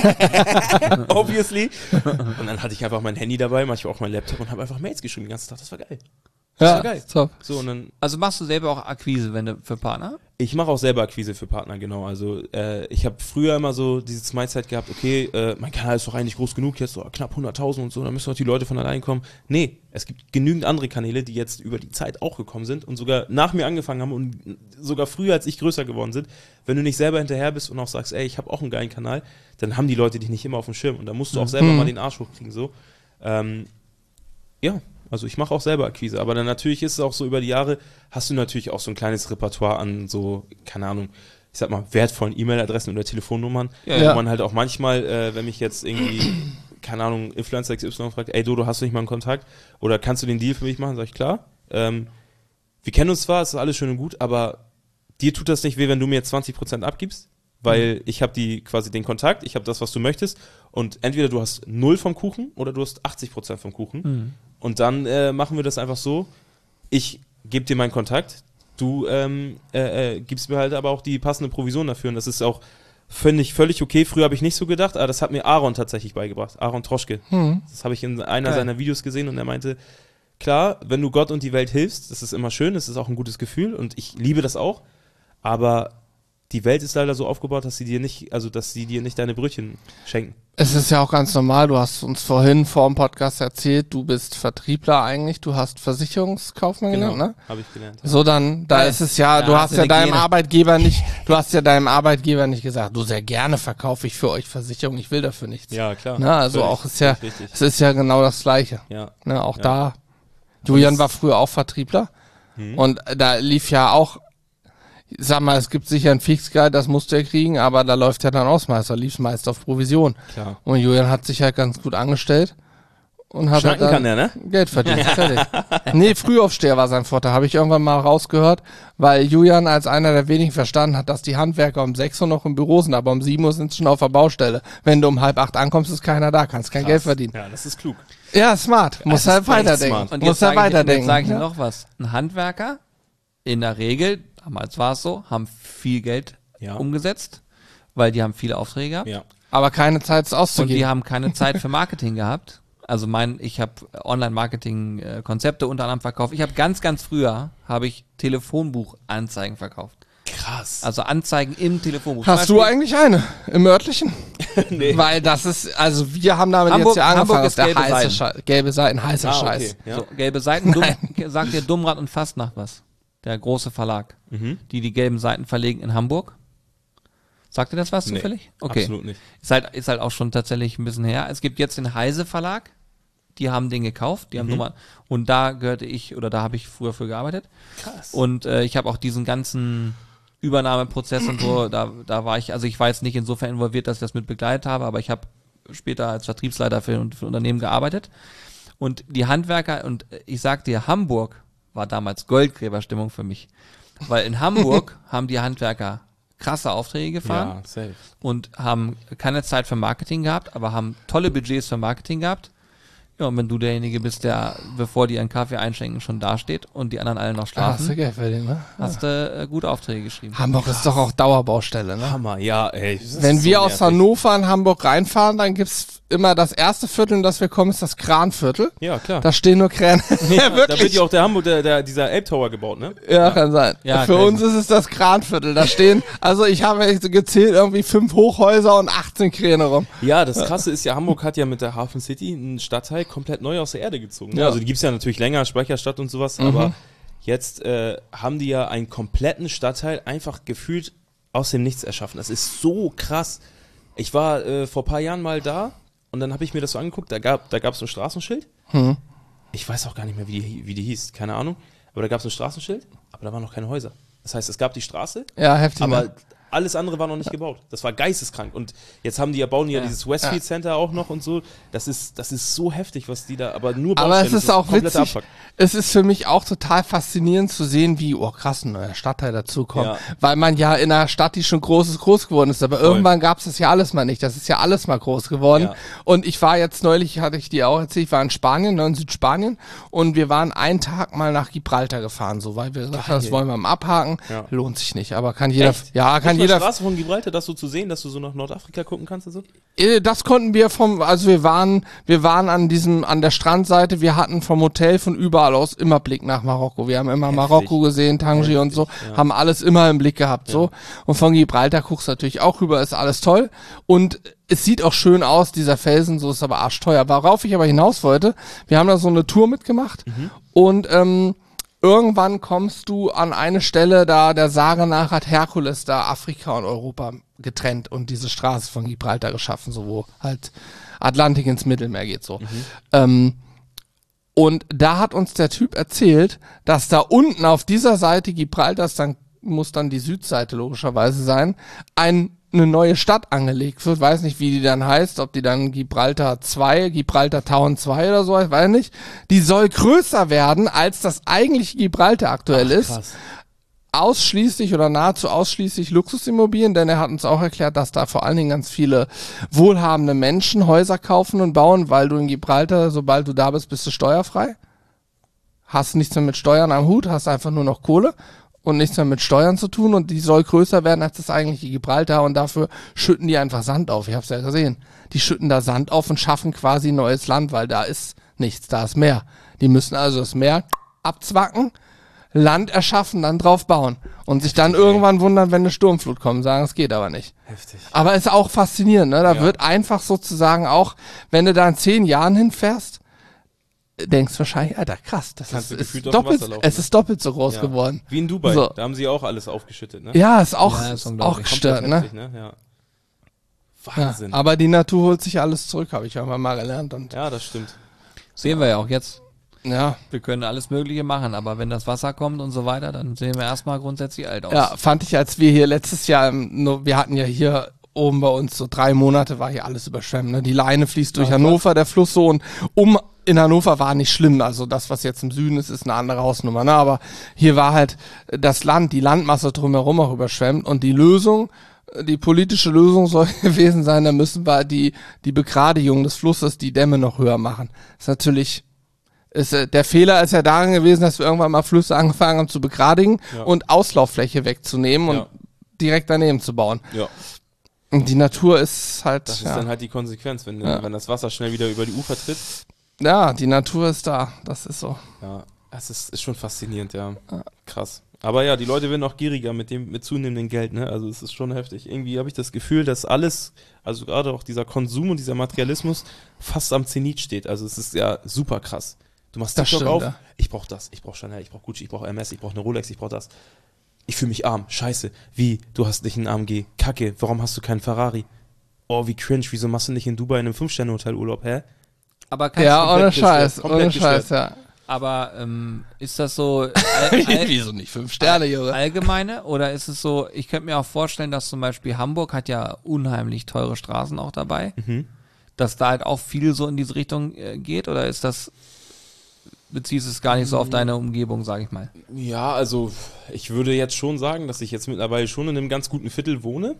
Obviously. Und dann hatte ich einfach mein Handy dabei, manchmal auch mein Laptop und habe einfach Mails geschrieben den ganzen Tag. Das war geil. Das
Ja,
war geil.
top.
So, und dann,
Also machst du selber auch Akquise, wenn du für Partner?
ich mache auch selber Akquise für Partner, genau. Also äh, ich habe früher immer so dieses Mindset gehabt, okay, äh, mein Kanal ist doch eigentlich groß genug, jetzt so knapp hunderttausend und so, da müssen doch die Leute von allein kommen. Nee, es gibt genügend andere Kanäle, die jetzt über die Zeit auch gekommen sind und sogar nach mir angefangen haben und sogar früher als ich größer geworden sind. Wenn du nicht selber hinterher bist und auch sagst, ey, ich habe auch einen geilen Kanal, dann haben die Leute dich nicht immer auf dem Schirm und da musst du auch selber
Mhm.
mal den Arsch hochkriegen, so. Ähm, ja, also ich mache auch selber Akquise, aber dann natürlich ist es auch so, über die Jahre hast du natürlich auch so ein kleines Repertoire an so, keine Ahnung, ich sag mal, wertvollen E-Mail-Adressen oder Telefonnummern,
Ja.
wo man halt auch manchmal, äh, wenn mich jetzt irgendwie, keine Ahnung, Influencer X Y fragt, ey Dodo, hast du nicht mal einen Kontakt? Oder kannst du den Deal für mich machen? Sag ich, klar. Ähm, wir kennen uns zwar, es ist alles schön und gut, aber dir tut das nicht weh, wenn du mir jetzt zwanzig Prozent abgibst, weil mhm. ich habe die quasi den Kontakt, ich habe das, was du möchtest, und entweder du hast null vom Kuchen oder du hast achtzig Prozent vom Kuchen.
Mhm.
Und dann äh, machen wir das einfach so, ich gebe dir meinen Kontakt, du ähm, äh, äh, gibst mir halt aber auch die passende Provision dafür, und das ist auch, finde ich, völlig okay. Früher habe ich nicht so gedacht, aber das hat mir Aaron tatsächlich beigebracht, Aaron Troschke.
Hm.
Das habe ich in einer
Geil.
seiner Videos gesehen, und er meinte, klar, wenn du Gott und die Welt hilfst, das ist immer schön, das ist auch ein gutes Gefühl und ich liebe das auch, aber die Welt ist leider so aufgebaut, dass sie dir nicht, also dass sie dir nicht deine Brötchen schenken.
Es ist ja auch ganz normal, du hast uns vorhin vor dem Podcast erzählt, du bist Vertriebler eigentlich, du hast Versicherungskaufmann gelernt, ne?
Habe ich gelernt.
So, dann, da
Geil.
ist es ja,
Ja,
du hast
hast
ja
eine
deinem
Gene.
Arbeitgeber nicht, du hast ja deinem Arbeitgeber nicht gesagt, du, sehr gerne verkaufe ich für euch Versicherung, ich will dafür nichts.
Ja, klar.
Ne, also
Völlig,
auch ist ja,
völlig richtig.
es ist ja genau das Gleiche.
Ja.
Ne, auch
Ja.
da. Julian
es-
war früher auch Vertriebler
Mhm.
und da lief ja auch, sag mal, es gibt sicher ein Fixgehalt, das musst du ja kriegen, aber da läuft ja dann Ausmeister, lief's meist auf Provision.
Klar.
Und Julian hat sich halt ganz gut angestellt und hat halt
Schnacken
dann
kann der, ne?
Geld verdient. Fertig. Nee, Frühaufsteher war sein Vorteil, habe ich irgendwann mal rausgehört, weil Julian als einer der wenigen verstanden hat, dass die Handwerker um sechs Uhr noch im Büro sind, aber um sieben Uhr sind sie schon auf der Baustelle. Wenn du um halb acht ankommst, ist keiner da, kannst kein Geld verdienen.
Ja, das ist klug.
Ja, smart. Muss
das
halt
ist echt
weiterdenken.
smart.
Und
Muss
jetzt
ja
sage ich, und jetzt
weiterdenken.
sage ich dir
Ja.
noch was. Ein Handwerker, in der Regel, damals war es so, haben viel Geld
Ja.
umgesetzt, weil die haben viele Aufträge gehabt.
Ja.
Aber keine Zeit, es
Und
auszugeben.
die haben keine Zeit für Marketing gehabt. Also mein, ich habe Online-Marketing-Konzepte unter anderem verkauft. Ich habe ganz, ganz früher habe ich Telefonbuch-Anzeigen verkauft.
Krass.
Also Anzeigen im Telefonbuch.
Hast
Zum
du
Beispiel
eigentlich eine im örtlichen?
Nee.
Weil das ist, also wir haben damit
Hamburg-
jetzt ja angefangen,
Hamburg
das
ist
ist der
gelbe
heiße
Seiten.
Scheiß. Gelbe Seiten, heißer
Ah, okay.
Scheiß.
Ja.
So, gelbe Seiten, dumm, sagt dir Dummrad und Fastnacht was? Der große Verlag,
Mhm.
die die gelben Seiten verlegen in Hamburg. Sagt dir das was
Nee,
zufällig? Okay.
absolut nicht.
Ist halt, ist halt auch schon tatsächlich ein bisschen her. Es gibt jetzt den Heise Verlag, die haben den gekauft, die haben
Mhm.
Nummer, und da gehörte ich, oder da habe ich früher für gearbeitet.
Krass.
Und äh, ich habe auch diesen ganzen Übernahmeprozess und so, da, da war ich, also ich war jetzt nicht insofern involviert, dass ich das mit begleitet habe, aber ich habe später als Vertriebsleiter für, für Unternehmen gearbeitet. Und die Handwerker, und ich sag dir, Hamburg war damals Goldgräberstimmung für mich. Weil in Hamburg haben die Handwerker krasse Aufträge gefahren
Ja, safe.
und haben keine Zeit für Marketing gehabt, aber haben tolle Budgets für Marketing gehabt. Ja, und wenn du derjenige bist, der, bevor die einen Kaffee einschenken, schon dasteht und die anderen alle noch
Ah, hast du
schlafen,
Geld verdient, ne?
hast du äh, gute Aufträge geschrieben.
Hamburg ist doch auch Dauerbaustelle, ne?
Hammer, ja, ey. das ist
Wenn
so
wir aus
nervig.
Hannover in Hamburg reinfahren, dann gibt's immer das erste Viertel, in das wir kommen, ist das Kranviertel.
Ja, klar.
Da stehen nur Kräne.
ja,
wirklich.
Da wird ja auch der Hamburg, der, der, dieser Elbtower gebaut, ne?
Ja, kann sein.
Ja,
Für
kann
uns ist es das Kranviertel. Da stehen, also ich habe echt gezählt, irgendwie fünf Hochhäuser und achtzehn Kräne rum.
Ja, das Krasse ist ja, Hamburg hat ja mit der Hafen City einen Stadtteil komplett neu aus der Erde gezogen. Ne?
Ja.
Also die gibt's ja natürlich länger, Speicherstadt und sowas, aber jetzt äh, haben die ja einen kompletten Stadtteil einfach gefühlt aus dem Nichts erschaffen. Das ist so krass. Ich war äh, vor ein paar Jahren mal da und dann habe ich mir das so angeguckt, da gab da gab's ein Straßenschild.
Hm.
Ich weiß auch gar nicht mehr, wie die, wie die hieß, keine Ahnung. Aber da gab's ein Straßenschild, aber da waren noch keine Häuser. Das heißt, es gab die Straße,
Ja, heftig.
aber
ne?
alles andere war noch nicht gebaut. Das war geisteskrank. Und jetzt haben die ja, bauen die ja,
Ja.
dieses Westfield Center auch noch und so. Das ist, das ist so heftig, was die da, aber nur
Aber
Baustellen,
es
das
ist auch
kompletter
witzig.
Abfuck.
Es ist für mich auch total faszinierend zu sehen, wie, oh krass, ein neuer Stadtteil dazukommt.
Ja.
Weil man ja in einer Stadt, die schon groß ist, groß geworden ist. Aber
Voll.
irgendwann gab es das ja alles mal nicht. Das ist ja alles mal groß geworden.
Ja.
Und ich war jetzt neulich, hatte ich dir auch erzählt, ich war in Spanien, ne, in Südspanien. Und wir waren einen Tag mal nach Gibraltar gefahren, so, weil wir gesagt haben, das wollen wir mal abhaken.
Ja.
Lohnt sich nicht. Aber kann jeder,
Echt?
ja, kann
Auf der
jeder,
Straße von Gibraltar, das so zu sehen, dass du so nach Nordafrika gucken kannst und so?
Äh, Das konnten wir vom, also wir waren, wir waren an diesem, an der Strandseite, wir hatten vom Hotel von überall aus immer Blick nach Marokko. Wir haben immer
Heftig.
Marokko gesehen, Tangier und so,
ja.
haben alles immer im Blick gehabt, so. Und von Gibraltar guckst du natürlich auch rüber, ist alles toll. Und es sieht auch schön aus, dieser Felsen, so ist aber arschteuer. Worauf ich aber hinaus wollte, wir haben da so eine Tour mitgemacht und, ähm, irgendwann kommst du an eine Stelle, da der Sage nach hat Herkules da Afrika und Europa getrennt und diese Straße von Gibraltar geschaffen, so wo halt Atlantik ins Mittelmeer geht so. Ähm, und da hat uns der Typ erzählt, dass da unten auf dieser Seite Gibraltars, dann muss dann die Südseite logischerweise sein, ein eine neue Stadt angelegt wird, weiß nicht, wie die dann heißt, ob die dann Gibraltar zwei, Gibraltar Town zwei oder so, ich weiß nicht. Die soll größer werden, als das eigentliche Gibraltar aktuell ist.
Krass.
Ausschließlich oder nahezu ausschließlich Luxusimmobilien, denn er hat uns auch erklärt, dass da vor allen Dingen ganz viele wohlhabende Menschen Häuser kaufen und bauen, weil du in Gibraltar, sobald du da bist, bist du steuerfrei. Hast nichts mehr mit Steuern am Hut, hast einfach nur noch Kohle und nichts mehr mit Steuern zu tun und die soll größer werden als das eigentliche Gibraltar und dafür schütten die einfach Sand auf. Ich hab's ja gesehen. Die schütten da Sand auf und schaffen quasi neues Land, weil da ist nichts, da ist Meer. Die müssen also das Meer abzwacken, Land erschaffen, dann drauf bauen und sich dann irgendwann wundern, wenn eine Sturmflut kommt, sagen, es geht aber nicht.
Heftig.
Aber ist auch faszinierend, ne? Da
Ja.
wird einfach sozusagen auch, wenn du da in zehn Jahren hinfährst, denkst wahrscheinlich, Alter, krass, das
Kannst
ist,
du
ist
gefühlt auf dem
doppelt,
Wasser laufen,
es
ne?
ist doppelt so groß
Ja.
geworden.
Wie in Dubai,
So.
da haben sie auch alles aufgeschüttet, ne?
Ja, ist auch,
Ja, ist
auch
unglaublich.
gestört,
Komplett
ne?
heftig, ne? Ja.
Ja,
Wahnsinn. Ja.
aber die Natur holt sich alles zurück, habe ich auch mal gelernt und
das stimmt.
Sehen wir ja auch jetzt.
ja.
Wir können alles Mögliche machen, aber wenn das Wasser kommt und so weiter, dann sehen wir erstmal grundsätzlich alt aus.
Ja, fand ich, als wir hier letztes Jahr, im No- wir hatten ja hier oben bei uns so drei Monate, war hier alles überschwemmt. Ne? Die Leine fließt durch
Ja,
Hannover, der Fluss so und um in Hannover war nicht schlimm. Also das, was jetzt im Süden ist, ist eine andere Hausnummer. Ne? Aber hier war halt das Land, die Landmasse drumherum auch überschwemmt und die Lösung, die politische Lösung soll gewesen sein, da müssen wir die, die Begradigung des Flusses, die Dämme noch höher machen. Das ist natürlich Ist, äh, der Fehler ist ja darin gewesen, dass wir irgendwann mal Flüsse angefangen haben zu begradigen
Ja.
und Auslauffläche wegzunehmen und
Ja.
direkt daneben zu bauen.
Ja.
Und die Natur ist halt,
Das
ja.
ist dann halt die Konsequenz, wenn,
Ja.
wenn das Wasser schnell wieder über die Ufer tritt.
ja, die Natur ist da, das ist so.
Ja, es ist, ist schon faszinierend, ja. Krass. Aber ja, die Leute werden auch gieriger mit dem mit zunehmendem Geld, ne? Also es ist schon heftig. Irgendwie habe ich das Gefühl, dass alles, also gerade auch dieser Konsum und dieser Materialismus fast am Zenit steht. Also es ist ja super krass. Du machst
Das
TikTok
stimmt,
auf,
ja.
ich brauch das, ich brauch Chanel, ich brauch Gucci, ich brauch M S, ich brauch eine Rolex, ich brauch das. Ich fühle mich arm, scheiße. Wie, du hast nicht einen A M G, Kacke, warum hast du keinen Ferrari? Oh, wie cringe, wieso machst du nicht in Dubai in einem Fünf-Sterne-Hotel Urlaub, hä?
Aber kannst
Ja,
du,
ohne
komplett
Scheiß,
gestört, komplett
ohne Scheiß,
gestört.
ja.
aber ähm, ist das so all, all,
Wieso nicht fünf Sterne, Junge?
allgemeine oder ist es so, ich könnte mir auch vorstellen, dass zum Beispiel Hamburg hat ja unheimlich teure Straßen auch dabei,
Mhm.
dass da halt auch viel so in diese Richtung äh, geht oder ist das, beziehst du es gar nicht so auf deine Umgebung, sage ich mal?
Ja, also ich würde jetzt schon sagen, dass ich jetzt mittlerweile schon in einem ganz guten Viertel wohne.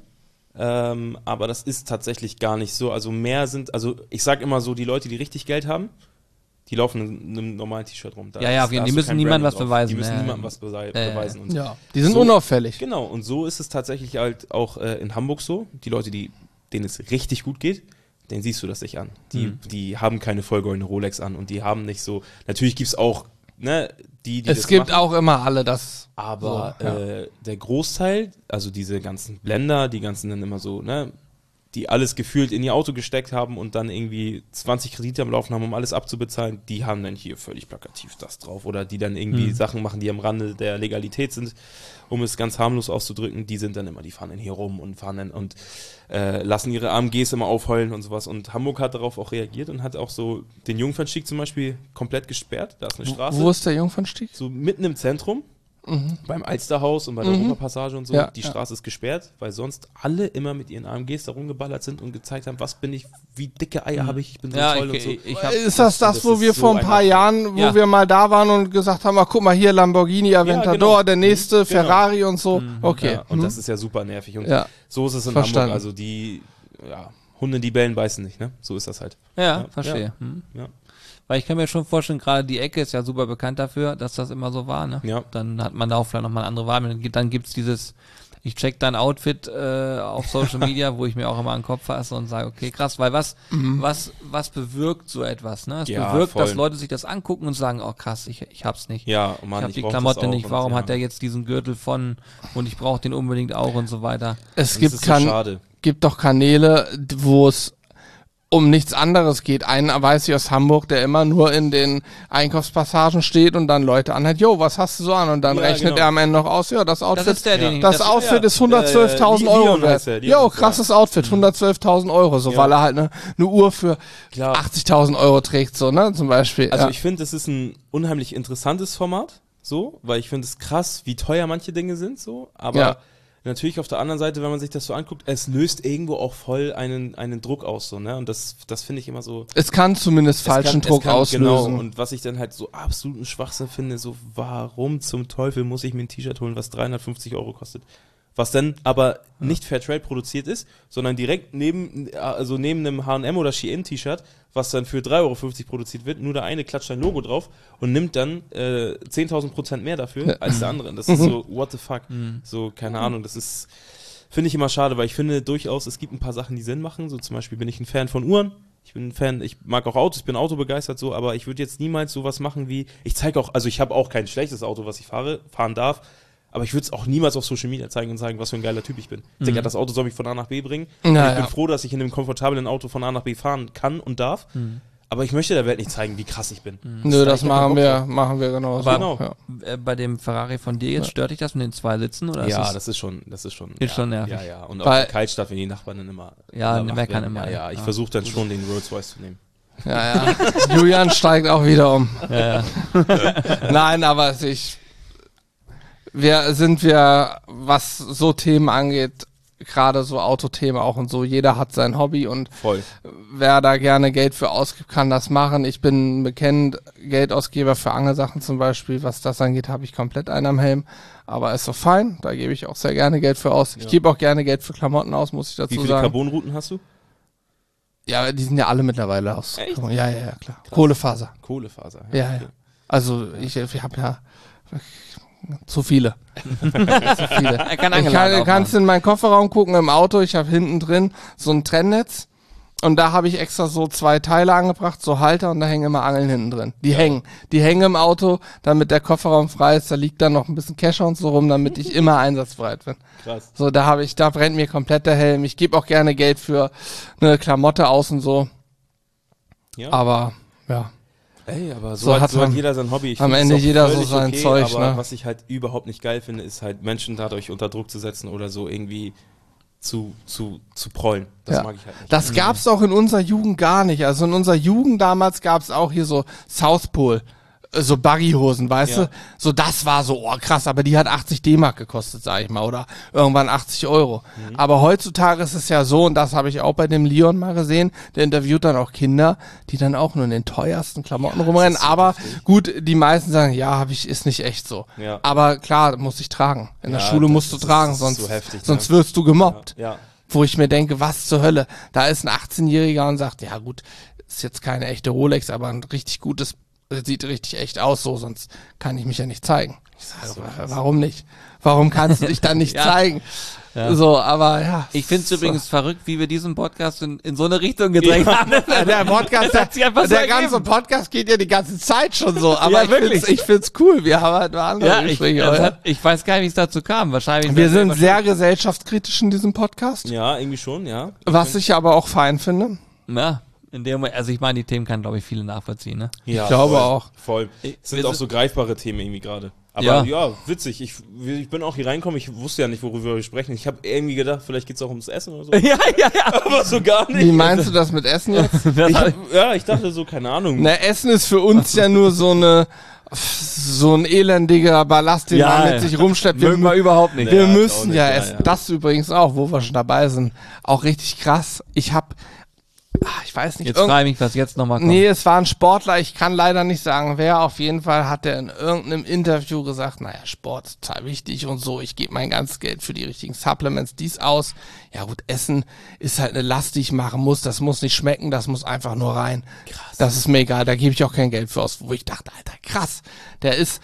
Ähm, aber das ist tatsächlich gar nicht so. Also mehr sind, also ich sag immer so, die Leute, die richtig Geld haben, die laufen in einem normalen T-Shirt rum. Da
Ja, ja,
ist-
die
da hast du
müssen
kein
niemandem
Branding
was
drauf.
beweisen,
Die müssen
ja,
niemandem
ja.
was besi-
Ja, ja.
beweisen. Und
Ja, die sind
So-
unauffällig.
Genau, und so ist es tatsächlich halt auch äh, in Hamburg so. Die Leute, die, denen es richtig gut geht, denen siehst du das nicht an. Die,
Mhm.
die haben keine vollgoldene Rolex an und die haben nicht so, natürlich gibt es auch, ne, die, die
Es
das
gibt
machen.
auch immer alle das.
Aber
So, ja.
äh, der Großteil, also diese ganzen Blender, die ganzen dann immer so, ne, die alles gefühlt in ihr Auto gesteckt haben und dann irgendwie zwanzig Kredite am Laufen haben, um alles abzubezahlen, die haben dann hier völlig plakativ das drauf. Oder die dann irgendwie
Hm.
Sachen machen, die am Rande der Legalität sind, um es ganz harmlos auszudrücken, die sind dann immer, die fahren dann hier rum und fahren dann und äh, lassen ihre A M Gs immer aufheulen und sowas. Und Hamburg hat darauf auch reagiert und hat auch so den Jungfernstieg zum Beispiel komplett gesperrt. Da ist eine Straße.
Wo ist der Jungfernstieg?
So mitten im Zentrum,
Mhm.
beim Alsterhaus und bei der
Mhm.
Europapassage und so,
Ja,
die
ja.
Straße ist gesperrt, weil sonst alle immer mit ihren A M Gs da rumgeballert sind und gezeigt haben, was bin ich, wie dicke Eier habe ich, ich bin so
Ja,
toll
ich,
und so.
ich, ich hab,
Ist das das,
das
wo
ist
wir
so
vor ein
ein
paar
Abfuck.
Jahren, wo
Ja.
wir mal da waren und gesagt haben, ach guck mal hier, Lamborghini Aventador,
genau.
der nächste,
Mhm, genau.
Ferrari und so. Okay.
Ja, und
Mhm.
das ist ja super nervig. Und
Ja.
so ist es in
Verstanden.
Hamburg. Also die ja, Hunde, die bellen, beißen nicht, ne? So ist das halt.
ja,
Ja,
verstehe. Hm.
Ja.
Weil ich kann mir schon vorstellen, gerade die Ecke ist ja super bekannt dafür, dass das immer so war, ne?
Ja.
Dann hat man da auch vielleicht nochmal eine andere Wahl. Dann gibt's dieses, ich check dein Outfit äh, auf Social Media, wo ich mir auch immer an den Kopf fasse und sage, okay, krass, weil was, was, was bewirkt so etwas, ne? Es
Ja,
bewirkt,
voll.
dass Leute sich das angucken und sagen, oh krass, ich, ich hab's nicht.
Ja, oh Mann,
ich habe die
brauch
Klamotte
das auch
nicht,
und
warum
ja.
hat der jetzt diesen Gürtel von und ich brauche den unbedingt auch und so weiter.
Es
Das
gibt,
ist so
kan
schade.
gibt doch Kanäle, wo es um nichts anderes geht. Einen weiß ich aus Hamburg, der immer nur in den Einkaufspassagen steht und dann Leute anhält, jo, was hast du so an? Und dann
Ja,
rechnet
genau.
er am Ende noch aus, ja, das Outfit,
Das ist der, den ich,
das
das,
Outfit
ja,
ist hundertzwölftausend
äh, Leon
Euro wert.
heißt er, Leon
Jo,
ist er.
krasses Outfit, hundertzwölftausend Euro, so,
Ja.
weil er halt eine ne Uhr für
Klar.
achtzigtausend Euro trägt, so, ne, zum Beispiel.
Also
ja.
ich finde, es ist ein unheimlich interessantes Format, so, weil ich finde es krass, wie teuer manche Dinge sind, so, aber
Ja.
natürlich auf der anderen Seite, wenn man sich das so anguckt, es löst irgendwo auch voll einen, einen Druck aus, so, ne, und das, das finde ich immer so.
Es kann zumindest
es
falschen
kann,
Druck
es kann,
auslösen.
Genau, und was ich dann halt so absoluten Schwachsinn finde, so, warum zum Teufel muss ich mir ein T-Shirt holen, was dreihundertfünfzig Euro kostet? Was dann aber nicht Fairtrade produziert ist, sondern direkt neben, also neben einem H und M oder Shein T-Shirt, was dann für drei Euro fünfzig produziert wird, nur der eine klatscht ein Logo drauf und nimmt dann äh, zehntausend Prozent mehr dafür
Ja.
als der andere. Das ist so, what the fuck? So, keine Ahnung, das ist, finde ich immer schade, weil ich finde durchaus, es gibt ein paar Sachen, die Sinn machen. So zum Beispiel bin ich ein Fan von Uhren. Ich bin ein Fan, ich mag auch Autos, ich bin autobegeistert so, aber ich würde jetzt niemals sowas machen wie, ich zeige auch, also ich habe auch kein schlechtes Auto, was ich fahre, fahren darf, aber ich würde es auch niemals auf Social Media zeigen und sagen, was für ein geiler Typ ich bin. Ich denke, das Auto soll mich von A nach B bringen. Und
Ja,
ich bin
ja.
froh, dass ich in einem komfortablen Auto von A nach B fahren kann und darf. Aber ich möchte der Welt nicht zeigen, wie krass ich bin.
Nö, das
ich hab
machen
keinen Bock
wir,
drauf.
machen wir genauso.
Aber-
ja.
äh, bei dem Ferrari von dir jetzt, stört dich das mit den zwei Sitzen? Oder
Ja,
ist es,
das ist schon, das ist schon.
Ist
ja,
schon nervig.
Ja, ja. Und auch
Weil-
der Kaltstadt, wenn die Nachbarn dann immer.
Ja,
immer wach
meckern
werden.
immer,
Ja, ja, ich
ja.
versuche dann schon, den Rolls Royce zu nehmen.
Ja, ja. Julian steigt auch wieder um.
ja, ja.
Nein, aber ich, wir sind wir, was so Themen angeht, gerade so Autothemen auch und so, jeder hat sein Hobby und
Voll.
wer da gerne Geld für ausgibt, kann das machen. Ich bin bekennend Geldausgeber für Angelsachen zum Beispiel. Was das angeht, habe ich komplett einen am Helm. Aber ist so fein, da gebe ich auch sehr gerne Geld für aus. Ich
Ja.
gebe auch gerne Geld für Klamotten aus, muss ich
Wie
dazu
viele
sagen.
Carbonrouten hast du?
Ja, die sind ja alle mittlerweile aus.
Echt?
Ja, ja, ja, klar. Kohlefaser.
Kohlefaser.
Ja,
okay.
ja. Also ich, ich habe ja Zu viele. Zu viele.
Er kann
Ich kann, kannst in meinen Kofferraum gucken im Auto. Ich habe hinten drin so ein Trennnetz. Und da habe ich extra so zwei Teile angebracht, so Halter, und da hängen immer Angeln hinten drin. Die ja. hängen. Die hängen im Auto, damit der Kofferraum frei ist. Da liegt dann noch ein bisschen Kescher und so rum, damit ich immer einsatzbereit bin.
Krass.
So, da habe ich, da brennt mir komplett der Helm. Ich gebe auch gerne Geld für eine Klamotte aus und so.
Ja.
Aber, ja.
Ey, aber so,
So
hat,
hat
so hat
man
jeder sein Hobby. Ich
am
find
Ende
es auch
jeder so
völlig
sein
okay,
Zeug,
aber
ne?
was ich halt überhaupt nicht geil finde, ist halt Menschen dadurch unter Druck zu setzen oder so irgendwie zu, zu, zu prollen. Das
Ja.
mag ich halt nicht.
Das gab's auch in unserer Jugend gar nicht. Also in unserer Jugend damals gab's auch hier so South Pole, äh, so Buggyhosen, weißt
Ja.
du? So, das war so, oh krass, aber die hat achtzig D-Mark gekostet, sag ich mal, oder irgendwann achtzig Euro.
Mhm.
Aber heutzutage ist es ja so, und das habe ich auch bei dem Leon mal gesehen, der interviewt dann auch Kinder, die dann auch nur in den teuersten Klamotten rumrennen.
ist so
Aber
heftig.
gut, die meisten sagen, ja, habe ich, ist nicht echt so.
Ja.
Aber klar, muss ich tragen. In der
Ja,
Schule
das
musst du
ist-
tragen,
das ist
sonst,
so heftig, ne?
sonst wirst du gemobbt.
Ja.
Wo ich mir denke, was zur Hölle? Da ist ein achtzehnjähriger und sagt, ja gut, ist jetzt keine echte Rolex, aber ein richtig gutes, sieht richtig echt aus, so, sonst kann ich mich ja nicht zeigen. Ich sage,
So
wa-
krass.
warum nicht? Warum kannst du dich dann nicht
Ja.
zeigen?
Ja.
So, aber ja.
Ich finde es übrigens verrückt, wie wir diesen Podcast in, in so eine Richtung gedrängt haben.
Ja, der Podcast,
Das hat sich einfach
der,
so
der ganze
ergeben.
Podcast geht ja die ganze Zeit schon so, aber
Ja,
ich find's,
wirklich.
ich find's cool. Wir haben halt nur andere
Ja, ich,
Gespräche.
das
heute.
hat, ich weiß gar nicht, wie es dazu kam. Wahrscheinlich.
Wir
das
sind
selber
sehr gesellschaftskritisch in diesem Podcast,
Ja, irgendwie schon, ja.
was ich aber auch fein finde.
schon- Ja, in dem Moment, also ich meine, die Themen kann, glaube ich, viele nachvollziehen, ne?
Ja,
glaube
voll,
auch.
Voll.
Ich-
Es
wir
sind auch
sind-
so greifbare Themen irgendwie gerade. Aber
Ja.
ja. witzig. Ich, ich bin auch hier reingekommen, ich wusste ja nicht, worüber wir sprechen. Ich habe irgendwie gedacht, vielleicht geht's auch ums Essen oder so.
Ja, ja, ja.
Aber so gar nicht.
Wie meinst du das mit Essen jetzt?
Das
Ich
hab
hab, ja, ich dachte so, keine Ahnung.
Na, Essen ist für uns ja nur so eine, so ein elendiger Ballast, den
Ja,
man
ja.
mit sich rumschleppt. Wir,
mögen wir überhaupt nicht.
wir
Ja,
müssen
auch nicht,
ja
ja,
essen.
ja.
Das übrigens auch, wo wir schon dabei sind. Auch richtig krass. Ich hab, ah, ich weiß nicht,
Jetzt
irgend-
frage ich mich, was jetzt nochmal kommt.
nee, es war ein Sportler, ich kann leider nicht sagen, wer. Auf jeden Fall hat er in irgendeinem Interview gesagt, naja, Sport ist total wichtig und so, ich gebe mein ganzes Geld für die richtigen Supplements, dies aus. Ja gut, Essen ist halt eine Last, die ich machen muss, das muss nicht schmecken, das muss einfach nur rein. Krass. Das ist mir egal, da gebe ich auch kein Geld für aus, wo ich dachte, Alter, krass, der ist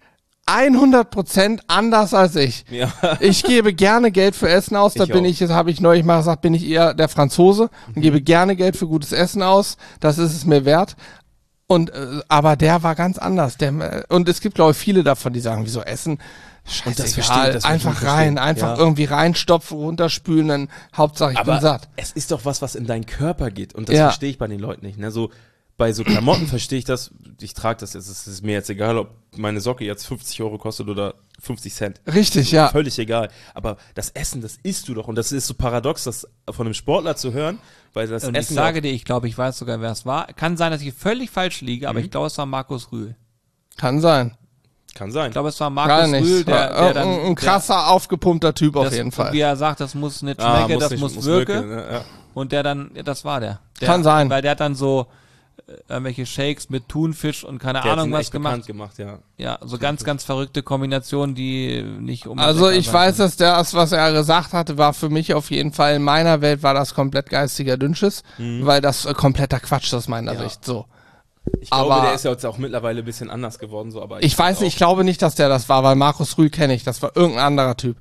hundert Prozent anders als ich.
Ja.
Ich gebe gerne Geld für Essen aus. Da
Ich
bin
auch.
ich, das habe ich neulich mal gesagt, bin ich eher der Franzose und
Mhm.
gebe gerne Geld für gutes Essen aus. Das ist es mir wert. Und äh, aber der war ganz anders. Der, äh, und es gibt, glaube ich, viele davon, die sagen, wieso Essen?
Und das
Scheißegal,
verstehe- das
einfach
verstehe ich
rein,
verstehen.
einfach
Ja.
irgendwie reinstopfen, runterspülen, dann Hauptsache ich
Aber
bin satt.
es ist doch was, was in deinen Körper geht. Und das
Ja.
verstehe ich bei den Leuten nicht. Ne? So, bei so Klamotten verstehe ich das. Ich trage das jetzt. Es ist mir jetzt egal, ob meine Socke jetzt fünfzig Euro kostet oder fünfzig Cent.
Richtig, ja.
Völlig egal. Aber das Essen, das isst du doch. Und das ist so paradox, das von einem Sportler zu hören, weil das
Und ich
Essen
sage
auch,
dir, ich glaube, ich weiß sogar, wer es war. Kann sein, dass ich völlig falsch liege,
Mhm.
aber ich glaube, es war Markus Rühl.
Kann sein.
kann sein.
Ich glaube, es war
Gar
Markus
nicht.
Rühl, der, der
Ein-
dann...
ein krasser, aufgepumpter Typ
der,
auf
das,
jeden Fall.
Wie er sagt, das muss nicht
Ah,
schmecken, das
nicht-
muss wirken.
ne? Ja.
Und der dann, ja, das war der. der.
Kann sein.
Weil der hat dann so äh, irgendwelche Shakes mit Thunfisch und keine
Der hat
Ahnung
ihn
was
echt
gemacht.
bekannt gemacht, ja.
Ja, so ganz, ganz verrückte Kombinationen, die nicht um.
Also ich weiß, dass das, was er gesagt hatte, war für mich auf jeden Fall, in meiner Welt war das komplett geistiger Dünnschiss, weil das äh, kompletter Quatsch ist aus meiner
Ja.
Sicht, so.
Ich glaube,
Aber-
der ist ja jetzt auch mittlerweile ein bisschen anders geworden, so, aber
Ich weiß nicht, ich glaube nicht, dass der das war, weil Markus Rühl kenne ich, das war irgendein anderer Typ.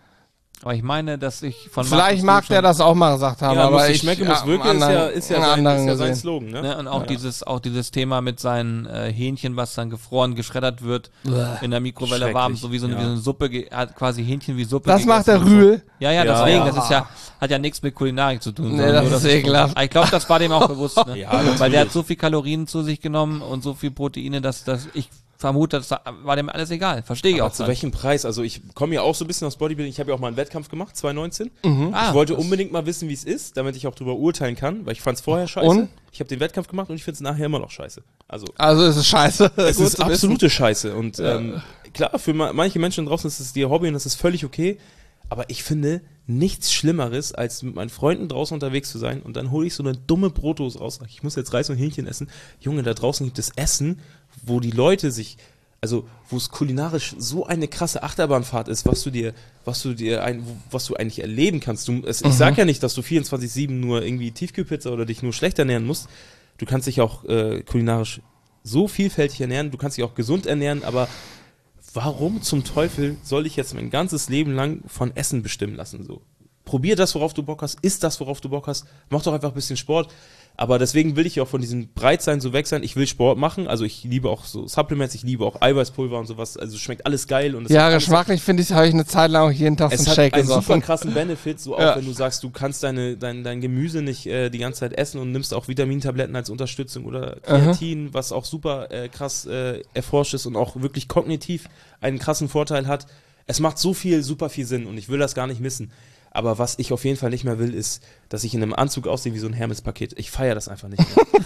Aber ich meine, dass ich von
Vielleicht
Markus
mag
Rühl
der das auch mal gesagt haben,
ja,
aber
muss
ich
nicht schmecken, muss
ja,
wirken,
einen
ist ja,
anderen-
ist ja,
einen
sein,
anderen
ist ja sein
gesehen.
Slogan, ne?
Ne, und auch dieses, auch dieses Thema mit seinen äh, Hähnchen, was dann gefroren, geschreddert wird, in der Mikrowelle warm,
Schrecklich,
so wie so, eine-
ja.
wie so eine Suppe, ge- er hat quasi Hähnchen wie Suppe.
Das macht der
gegessen und
Rühl.
So. Ja, ja,
Ja,
deswegen,
ja.
das ist ja, hat ja nichts mit Kulinarik zu tun.
Nee,
sondern
das
nur,
ist
dass es-
ekelhaft.
Ich glaube, das war dem auch bewusst, ne?
Ja, natürlich.
Weil der hat so viel Kalorien zu sich genommen und so viel Proteine, dass, dass ich vermute, das war dem alles egal. Verstehe ich
Aber
auch.
zu
gar
welchem Preis? Also ich komme ja auch so ein bisschen aus Bodybuilding. Ich habe ja auch mal einen Wettkampf gemacht, zwanzig neunzehn.
Mhm.
Ah,
ich wollte
das-
unbedingt mal wissen, wie es ist, damit ich auch drüber urteilen kann, weil ich fand es vorher scheiße.
Und?
Ich habe den Wettkampf gemacht und ich finde es nachher immer noch scheiße. Also
Also es ist scheiße.
es
Gut
ist
zu wissen.
absolute Scheiße. Und ähm, klar, für ma manche Menschen draußen ist es ihr Hobby und das ist völlig okay. Aber ich finde nichts Schlimmeres, als mit meinen Freunden draußen unterwegs zu sein und dann hole ich so eine dumme Brotdose raus. Ich muss jetzt Reis und Hähnchen essen. Junge, da draußen gibt es Essen, wo die Leute sich, also wo es kulinarisch so eine krasse Achterbahnfahrt ist, was du dir, was du dir, ein, was du eigentlich erleben kannst. Du, es, ich sag ja nicht, dass du vierundzwanzig sieben nur irgendwie Tiefkühlpizza oder dich nur schlecht ernähren musst. Du kannst dich auch äh, kulinarisch so vielfältig ernähren. Du kannst dich auch gesund ernähren, aber warum zum Teufel soll ich jetzt mein ganzes Leben lang von Essen bestimmen lassen? So, probier das, worauf du Bock hast, isst das, worauf du Bock hast, mach doch einfach ein bisschen Sport. Aber deswegen will ich auch von diesem Breitsein so weg sein. Ich will Sport machen, also ich liebe auch so Supplements, ich liebe auch Eiweißpulver und sowas. Also schmeckt alles geil. Und
ja, geschmacklich finde ich, habe ich eine Zeit lang auch jeden Tag so einen Shake gesoffen.
Es hat einen super krassen Benefit, so auch
ja.
wenn du sagst, du kannst deine, dein, dein Gemüse nicht äh, die ganze Zeit essen und nimmst auch Vitamintabletten als Unterstützung oder Kreatin, uh-huh. was auch super äh, krass äh, erforscht ist und auch wirklich kognitiv einen krassen Vorteil hat. Es macht so viel, super viel Sinn und ich will das gar nicht missen. Aber was ich auf jeden Fall nicht mehr will, ist, dass ich in einem Anzug aussehe wie so ein Hermes-Paket. Ich feiere das einfach nicht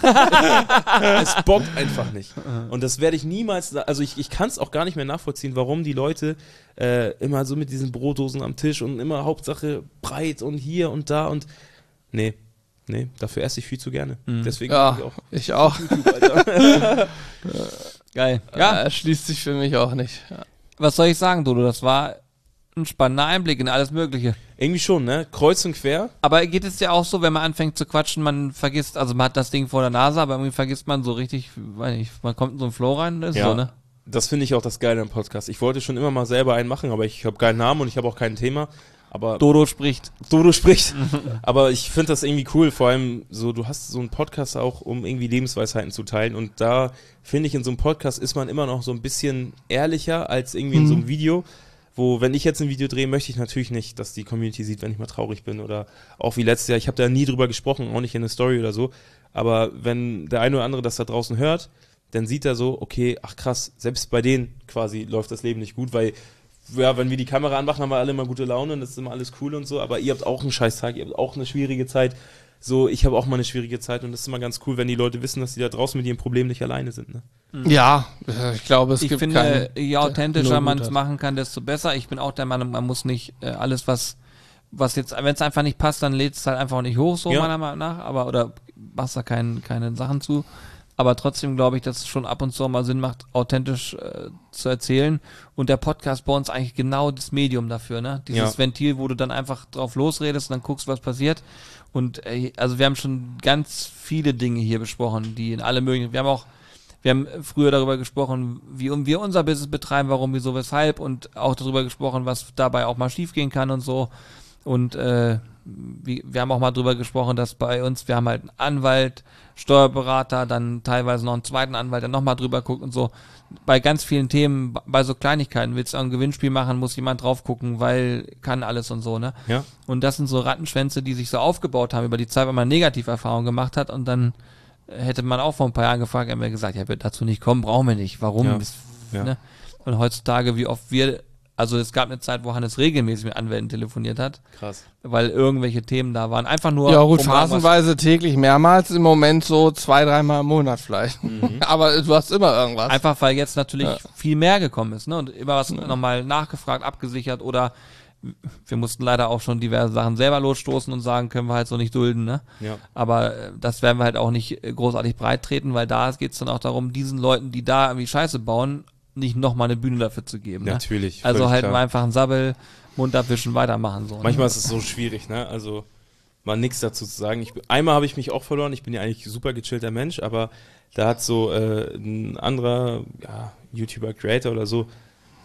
mehr. Es bockt einfach nicht. Und das werde ich niemals, also ich, ich kann es auch gar nicht mehr nachvollziehen, warum die Leute äh, immer so mit diesen Brotdosen am Tisch und immer Hauptsache breit und hier und da und nee, nee, dafür esse ich viel zu gerne. Mhm. Deswegen
ja, ich auch. Ich auch. YouTube, Alter.
Geil.
Ja, äh, schließt sich für mich auch nicht. Ja.
Was soll ich sagen, Dodo? Das war ein spannender Einblick in alles Mögliche.
Irgendwie schon, ne? Kreuz und quer.
Aber geht es ja auch so, wenn man anfängt zu quatschen, man vergisst, also man hat das Ding vor der Nase, aber irgendwie vergisst man so richtig, weiß nicht, man kommt in so einen Flow rein, das ist
ja,
so, ne?
Das finde ich auch das Geile am Podcast. Ich wollte schon immer mal selber einen machen, aber ich habe keinen Namen und ich habe auch kein Thema. Aber
Dodo spricht.
Dodo spricht. Aber ich finde das irgendwie cool, vor allem so, du hast so einen Podcast auch, um irgendwie Lebensweisheiten zu teilen und da finde ich, in so einem Podcast ist man immer noch so ein bisschen ehrlicher als irgendwie in so einem Video. Wo, wenn ich jetzt ein Video drehe, möchte ich natürlich nicht, dass die Community sieht, wenn ich mal traurig bin oder auch wie letztes Jahr. Ich habe da nie drüber gesprochen, auch nicht in der Story oder so. Aber wenn der eine oder andere das da draußen hört, dann sieht er so, okay, ach krass, selbst bei denen quasi läuft das Leben nicht gut, weil ja, wenn wir die Kamera anmachen, haben wir alle immer gute Laune und das ist immer alles cool und so. Aber ihr habt auch einen scheiß Tag, ihr habt auch eine schwierige Zeit. So, ich habe auch mal eine schwierige Zeit und das ist immer ganz cool, wenn die Leute wissen, dass die da draußen mit ihrem Problem nicht alleine sind. Ne?
Ja, ich glaube, es
ich
gibt
finde,
keinen,
je authentischer man es machen kann, desto besser. Ich bin auch der Meinung, man muss nicht äh, alles, was was jetzt, wenn es einfach nicht passt, dann lädt es halt einfach nicht hoch, so ja. meiner Meinung nach. Aber oder machst da kein, keine Sachen zu. Aber trotzdem glaube ich, dass es schon ab und zu mal Sinn macht, authentisch äh, zu erzählen. Und der Podcast bei uns eigentlich genau das Medium dafür, ne? Dieses ja. Ventil, wo du dann einfach drauf losredest und dann guckst, was passiert. Und äh, also wir haben schon ganz viele Dinge hier besprochen, die in alle möglichen, wir haben auch, wir haben früher darüber gesprochen, wie wir unser Business betreiben, warum, wieso, weshalb und auch darüber gesprochen, was dabei auch mal schiefgehen kann und so. Und äh, wie, wir haben auch mal drüber gesprochen, dass bei uns, wir haben halt einen Anwalt, Steuerberater, dann teilweise noch einen zweiten Anwalt, der nochmal drüber guckt und so. Bei ganz vielen Themen, bei so Kleinigkeiten, willst du auch ein Gewinnspiel machen, muss jemand drauf gucken, weil kann alles und so, ne?
Ja.
Und das sind so Rattenschwänze, die sich so aufgebaut haben über die Zeit, weil man Negativerfahrungen gemacht hat und dann hätte man auch vor ein paar Jahren gefragt, haben wir gesagt, ja, wird dazu nicht kommen, brauchen wir nicht. Warum?
Ja.
Ist,
Ja.
Ne? Und heutzutage, wie oft wir, also es gab eine Zeit, wo Hannes regelmäßig mit Anwälten telefoniert hat.
Krass.
Weil irgendwelche Themen da waren. Einfach nur.
Ja gut,
um
phasenweise täglich mehrmals, im Moment so zwei, dreimal im Monat vielleicht. Mhm. Aber du hast immer irgendwas.
Einfach weil jetzt natürlich
Ja.
viel mehr gekommen ist, ne? Und immer was
Ja.
nochmal nachgefragt, abgesichert oder wir mussten leider auch schon diverse Sachen selber losstoßen und sagen, können wir halt so nicht dulden, ne?
Ja.
Aber äh, das werden wir halt auch nicht äh, großartig breit treten, weil da geht es dann auch darum, diesen Leuten, die da irgendwie Scheiße bauen, nicht nochmal eine Bühne dafür zu geben. Ne?
Natürlich.
Also
völlig
halt
klar.
mal einfach einen Sabbel, Mund abwischen, weitermachen. So,
Manchmal
ne?
ist es so schwierig, ne? Also mal nichts dazu zu sagen. Ich, einmal habe ich mich auch verloren. Ich bin ja eigentlich ein super gechillter Mensch, aber da hat so äh, ein anderer ja, YouTuber, Creator oder so,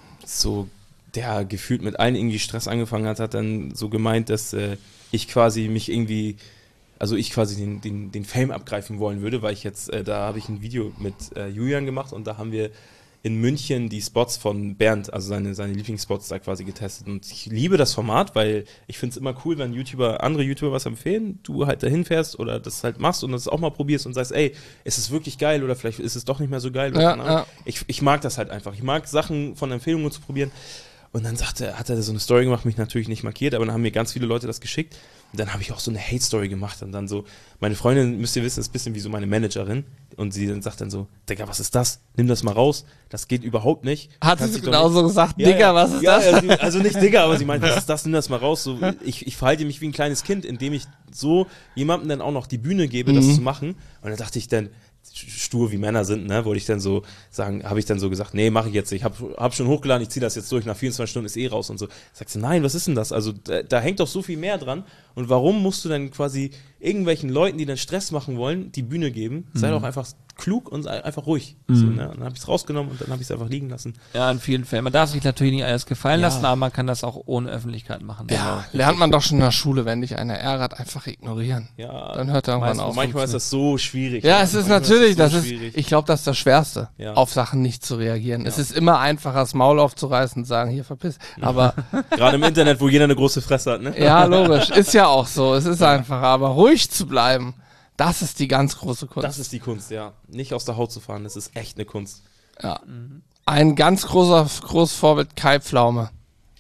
so der gefühlt mit allen irgendwie Stress angefangen hat, hat dann so gemeint, dass äh, ich quasi mich irgendwie, also ich quasi den, den, den Fame abgreifen wollen würde, weil ich jetzt, äh, da habe ich ein Video mit äh, Julian gemacht und da haben wir in München die Spots von Bernd, also seine, seine Lieblingsspots da quasi getestet. Und ich liebe das Format, weil ich finde es immer cool, wenn YouTuber, andere YouTuber was empfehlen, du halt dahin fährst oder das halt machst und das auch mal probierst und sagst, ey, ist es wirklich geil oder vielleicht ist es doch nicht mehr so geil. Oder
Ja,
keine Ahnung.
ja.
Ich, ich mag das halt einfach. Ich mag Sachen von Empfehlungen zu probieren. Und dann sagte, hat er so eine Story gemacht, mich natürlich nicht markiert, aber dann haben mir ganz viele Leute das geschickt. Und dann habe ich auch so eine Hate-Story gemacht. Und dann so, meine Freundin, müsst ihr wissen, ist ein bisschen wie so meine Managerin. Und sie dann sagt dann so, Digga, was ist das? Nimm das mal raus. Das geht überhaupt nicht.
Hat
Kannst
sie
dich doch
genauso
nicht-
gesagt,
Ja,
Digga,
ja.
was ist
ja,
das?
Ja, sie, also nicht Digga, aber sie meint, was ist das? Nimm das mal raus. So, ich, ich verhalte mich wie ein kleines Kind, indem ich so jemandem dann auch noch die Bühne gebe, das
Mhm.
zu machen. Und dann dachte ich dann, stur wie Männer sind, ne, wollte ich dann so sagen, habe ich dann so gesagt, nee, mache ich jetzt nicht, ich habe hab schon hochgeladen, ich ziehe das jetzt durch, nach vierundzwanzig Stunden ist eh raus und so. Sagst du, nein, was ist denn das? Also da, da hängt doch so viel mehr dran und warum musst du dann quasi irgendwelchen Leuten, die dann Stress machen wollen, die Bühne geben? Sei doch einfach klug und einfach ruhig. Mhm. So, ne? Und dann habe ich es rausgenommen und dann habe ich es einfach liegen lassen.
Ja, in vielen Fällen. Man darf sich natürlich nicht alles gefallen
Ja.
lassen, aber man kann das auch ohne Öffentlichkeit machen.
Ja, lernt man doch schon in der Schule, wenn dich einer ärgert, einfach ignorieren.
Ja,
Dann hört er irgendwann
meist,
auf.
manchmal ist das so schwierig.
Ja, es ist
Manchmal
natürlich,
so
das ist,
schwierig.
ich glaube, das ist das Schwerste,
Ja.
auf Sachen nicht zu reagieren. Es ist immer einfacher, das Maul aufzureißen und sagen, hier verpiss. Aber
Gerade im Internet, wo jeder eine große Fresse hat, ne?
ja, logisch, ist ja auch so. Es ist einfacher, aber ruhig zu bleiben, das ist die ganz große Kunst.
Das ist die Kunst, ja. Nicht aus der Haut zu fahren, das ist echt eine Kunst.
Ja. Ein ganz großer, großes Vorbild, Kai Pflaume.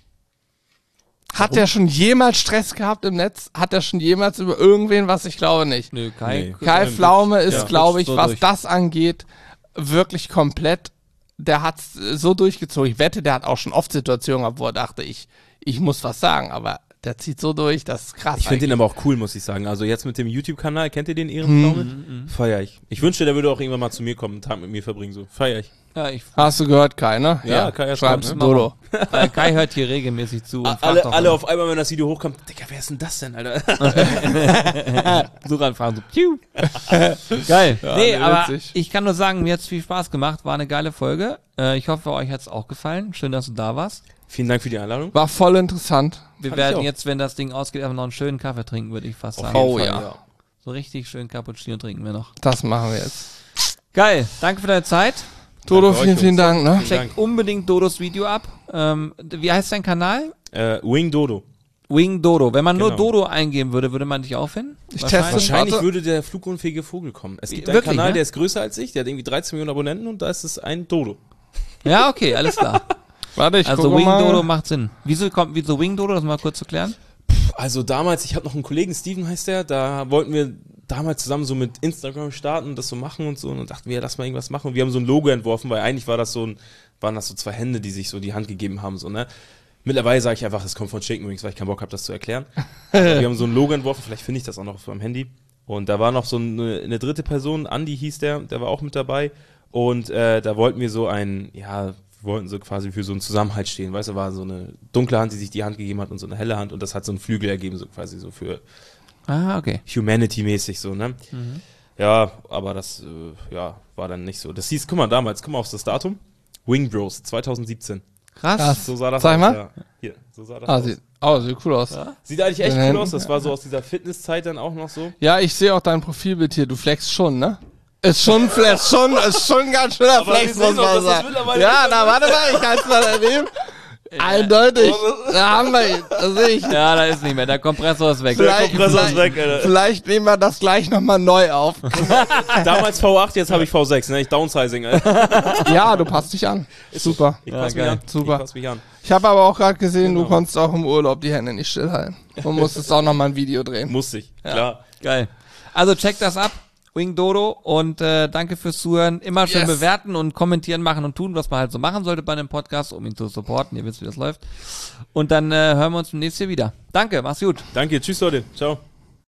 Hat der schon jemals Stress gehabt im Netz? Hat er schon jemals über irgendwen was? Ich glaube nicht.
Nö, Kai.
Nee.
Kai
Ja,
Pflaume ist,
ja,
glaube ich,
so
was
durch.
das angeht, wirklich komplett. Der hat's so durchgezogen. Ich wette, der hat auch schon oft Situationen gehabt, wo er dachte, ich, ich muss was sagen, aber der zieht so durch, das ist krass.
Ich finde den
eigentlich.
aber auch cool, muss ich sagen. Also jetzt mit dem YouTube-Kanal, kennt ihr den Ehrenpflaume?
Mhm.
Feier ich. Ich wünschte, der würde auch irgendwann mal zu mir kommen, einen Tag mit mir verbringen, so. Feier ich.
Ja, ich,
Hast du gehört, Kai, ne?
Ja, Kai hat
schreib's
gehört,
ne?
Dodo.
äh, Kai hört hier regelmäßig zu. Und fragt
Alle,
auch
alle
immer.
auf einmal, wenn das Video hochkommt, Digga, wer ist denn das denn, Alter?
Suchanfragen so. Piu. Geil. nee,
nee,
aber
witzig.
ich kann nur sagen, mir hat's viel Spaß gemacht. War eine geile Folge. Äh, ich hoffe, euch hat's auch gefallen. Schön, dass du da warst.
Vielen Dank für die Einladung.
War voll interessant.
Wir
Fand ich
werden
auch.
jetzt, wenn das Ding ausgeht, einfach noch einen schönen Kaffee trinken, würde ich fast sagen.
Oh ja,
So richtig schön Cappuccino trinken wir noch.
das machen wir jetzt.
Geil. Danke für deine Zeit.
Dodo,
Danke euch,
vielen, vielen
Jungs.
Dank, ne?
Vielen
Check
Dank.
unbedingt Dodos Video ab. Ähm, wie heißt dein Kanal?
Äh, Wing Dodo.
Wing Dodo. Wenn man nur
Genau.
Dodo eingeben würde, würde man dich auch finden?
Ich
Wahrscheinlich.
teste-
Wahrscheinlich
Warte.
würde der flugunfähige Vogel kommen. Es gibt einen
Wirklich,
Kanal,
ne?
der ist größer als ich, der hat irgendwie dreizehn Millionen Abonnenten und da ist es ein Dodo.
Ja, okay, alles klar.
Warte, ich
Also
gucke
Wing
mal.
Dodo macht Sinn. Wieso kommt, wieso Wing Dodo, das mal kurz zu klären?
Also damals, ich habe noch einen Kollegen, Steven heißt der, da wollten wir damals zusammen so mit Instagram starten und das so machen und so und dachten wir, ja, lass mal irgendwas machen und wir haben so ein Logo entworfen, weil eigentlich war das so ein, waren das so zwei Hände, die sich so die Hand gegeben haben, so, ne. Mittlerweile sage ich einfach, das kommt von Chicken Wings, weil ich keinen Bock habe, das zu erklären. Aber wir haben so ein Logo entworfen, vielleicht finde ich das auch noch auf meinem Handy. Und da war noch so eine, eine dritte Person, Andi hieß der, der war auch mit dabei. Und äh, da wollten wir so ein, ja, wir wollten so quasi für so einen Zusammenhalt stehen. Weißt du, war so eine dunkle Hand, die sich die Hand gegeben hat und so eine helle Hand. Und das hat so einen Flügel ergeben, so quasi so für
Ah, okay.
Humanity-mäßig so, ne?
Mhm.
Ja, aber das, äh, ja, war dann nicht so. Das hieß, guck mal, damals, guck mal auf das Datum. Wing Bros, zwanzig siebzehn.
Krass.
Krass.
So sah das
Zeig
aus.
mal.
Ja. Hier, so sah das
Ah,
aus.
sieht, oh, sieht cool aus.
Ja.
Sieht eigentlich echt
Den
cool
Händen.
aus. Das war so aus dieser Fitnesszeit dann auch noch so.
Ja, ich sehe auch dein Profilbild hier. Du flexst schon, ne? Ist schon Flex, schon, ist schon ein ganz schöner
Aber
Flex,
wir sehen
muss
doch,
man
dass das
sagen.
mittlerweile
Ja,
nicht
na,
mehr
warte mal, ich kann es mal erleben. Eindeutig. Da haben wir ihn. Da sehe ich.
Ja, da ist nicht mehr. Der Kompressor ist weg.
Vielleicht,
Kompressor ist
vielleicht,
weg, Alter.
vielleicht nehmen wir das gleich nochmal neu auf.
Damals V acht, jetzt habe ich V sechs, ne? Ich Downsizing, Alter.
Ja, du passt dich an. Super.
Ich
Ja,
pass mich
geil.
an.
Super.
Ich pass mich an.
Ich habe aber auch gerade gesehen,
Genau.
du konntest auch im Urlaub die Hände nicht stillhalten. Du musstest auch nochmal ein Video drehen.
Musste ich, klar.
Geil. Also checkt das ab. Wing Dodo und äh, danke fürs Zuhören. Immer schön
Yes.
bewerten und kommentieren, machen und tun, was man halt so machen sollte bei einem Podcast, um ihn zu supporten. Ihr wisst, wie das läuft. Und dann äh, hören wir uns beim nächsten Mal wieder. Danke, mach's gut.
Danke, tschüss Leute. Ciao.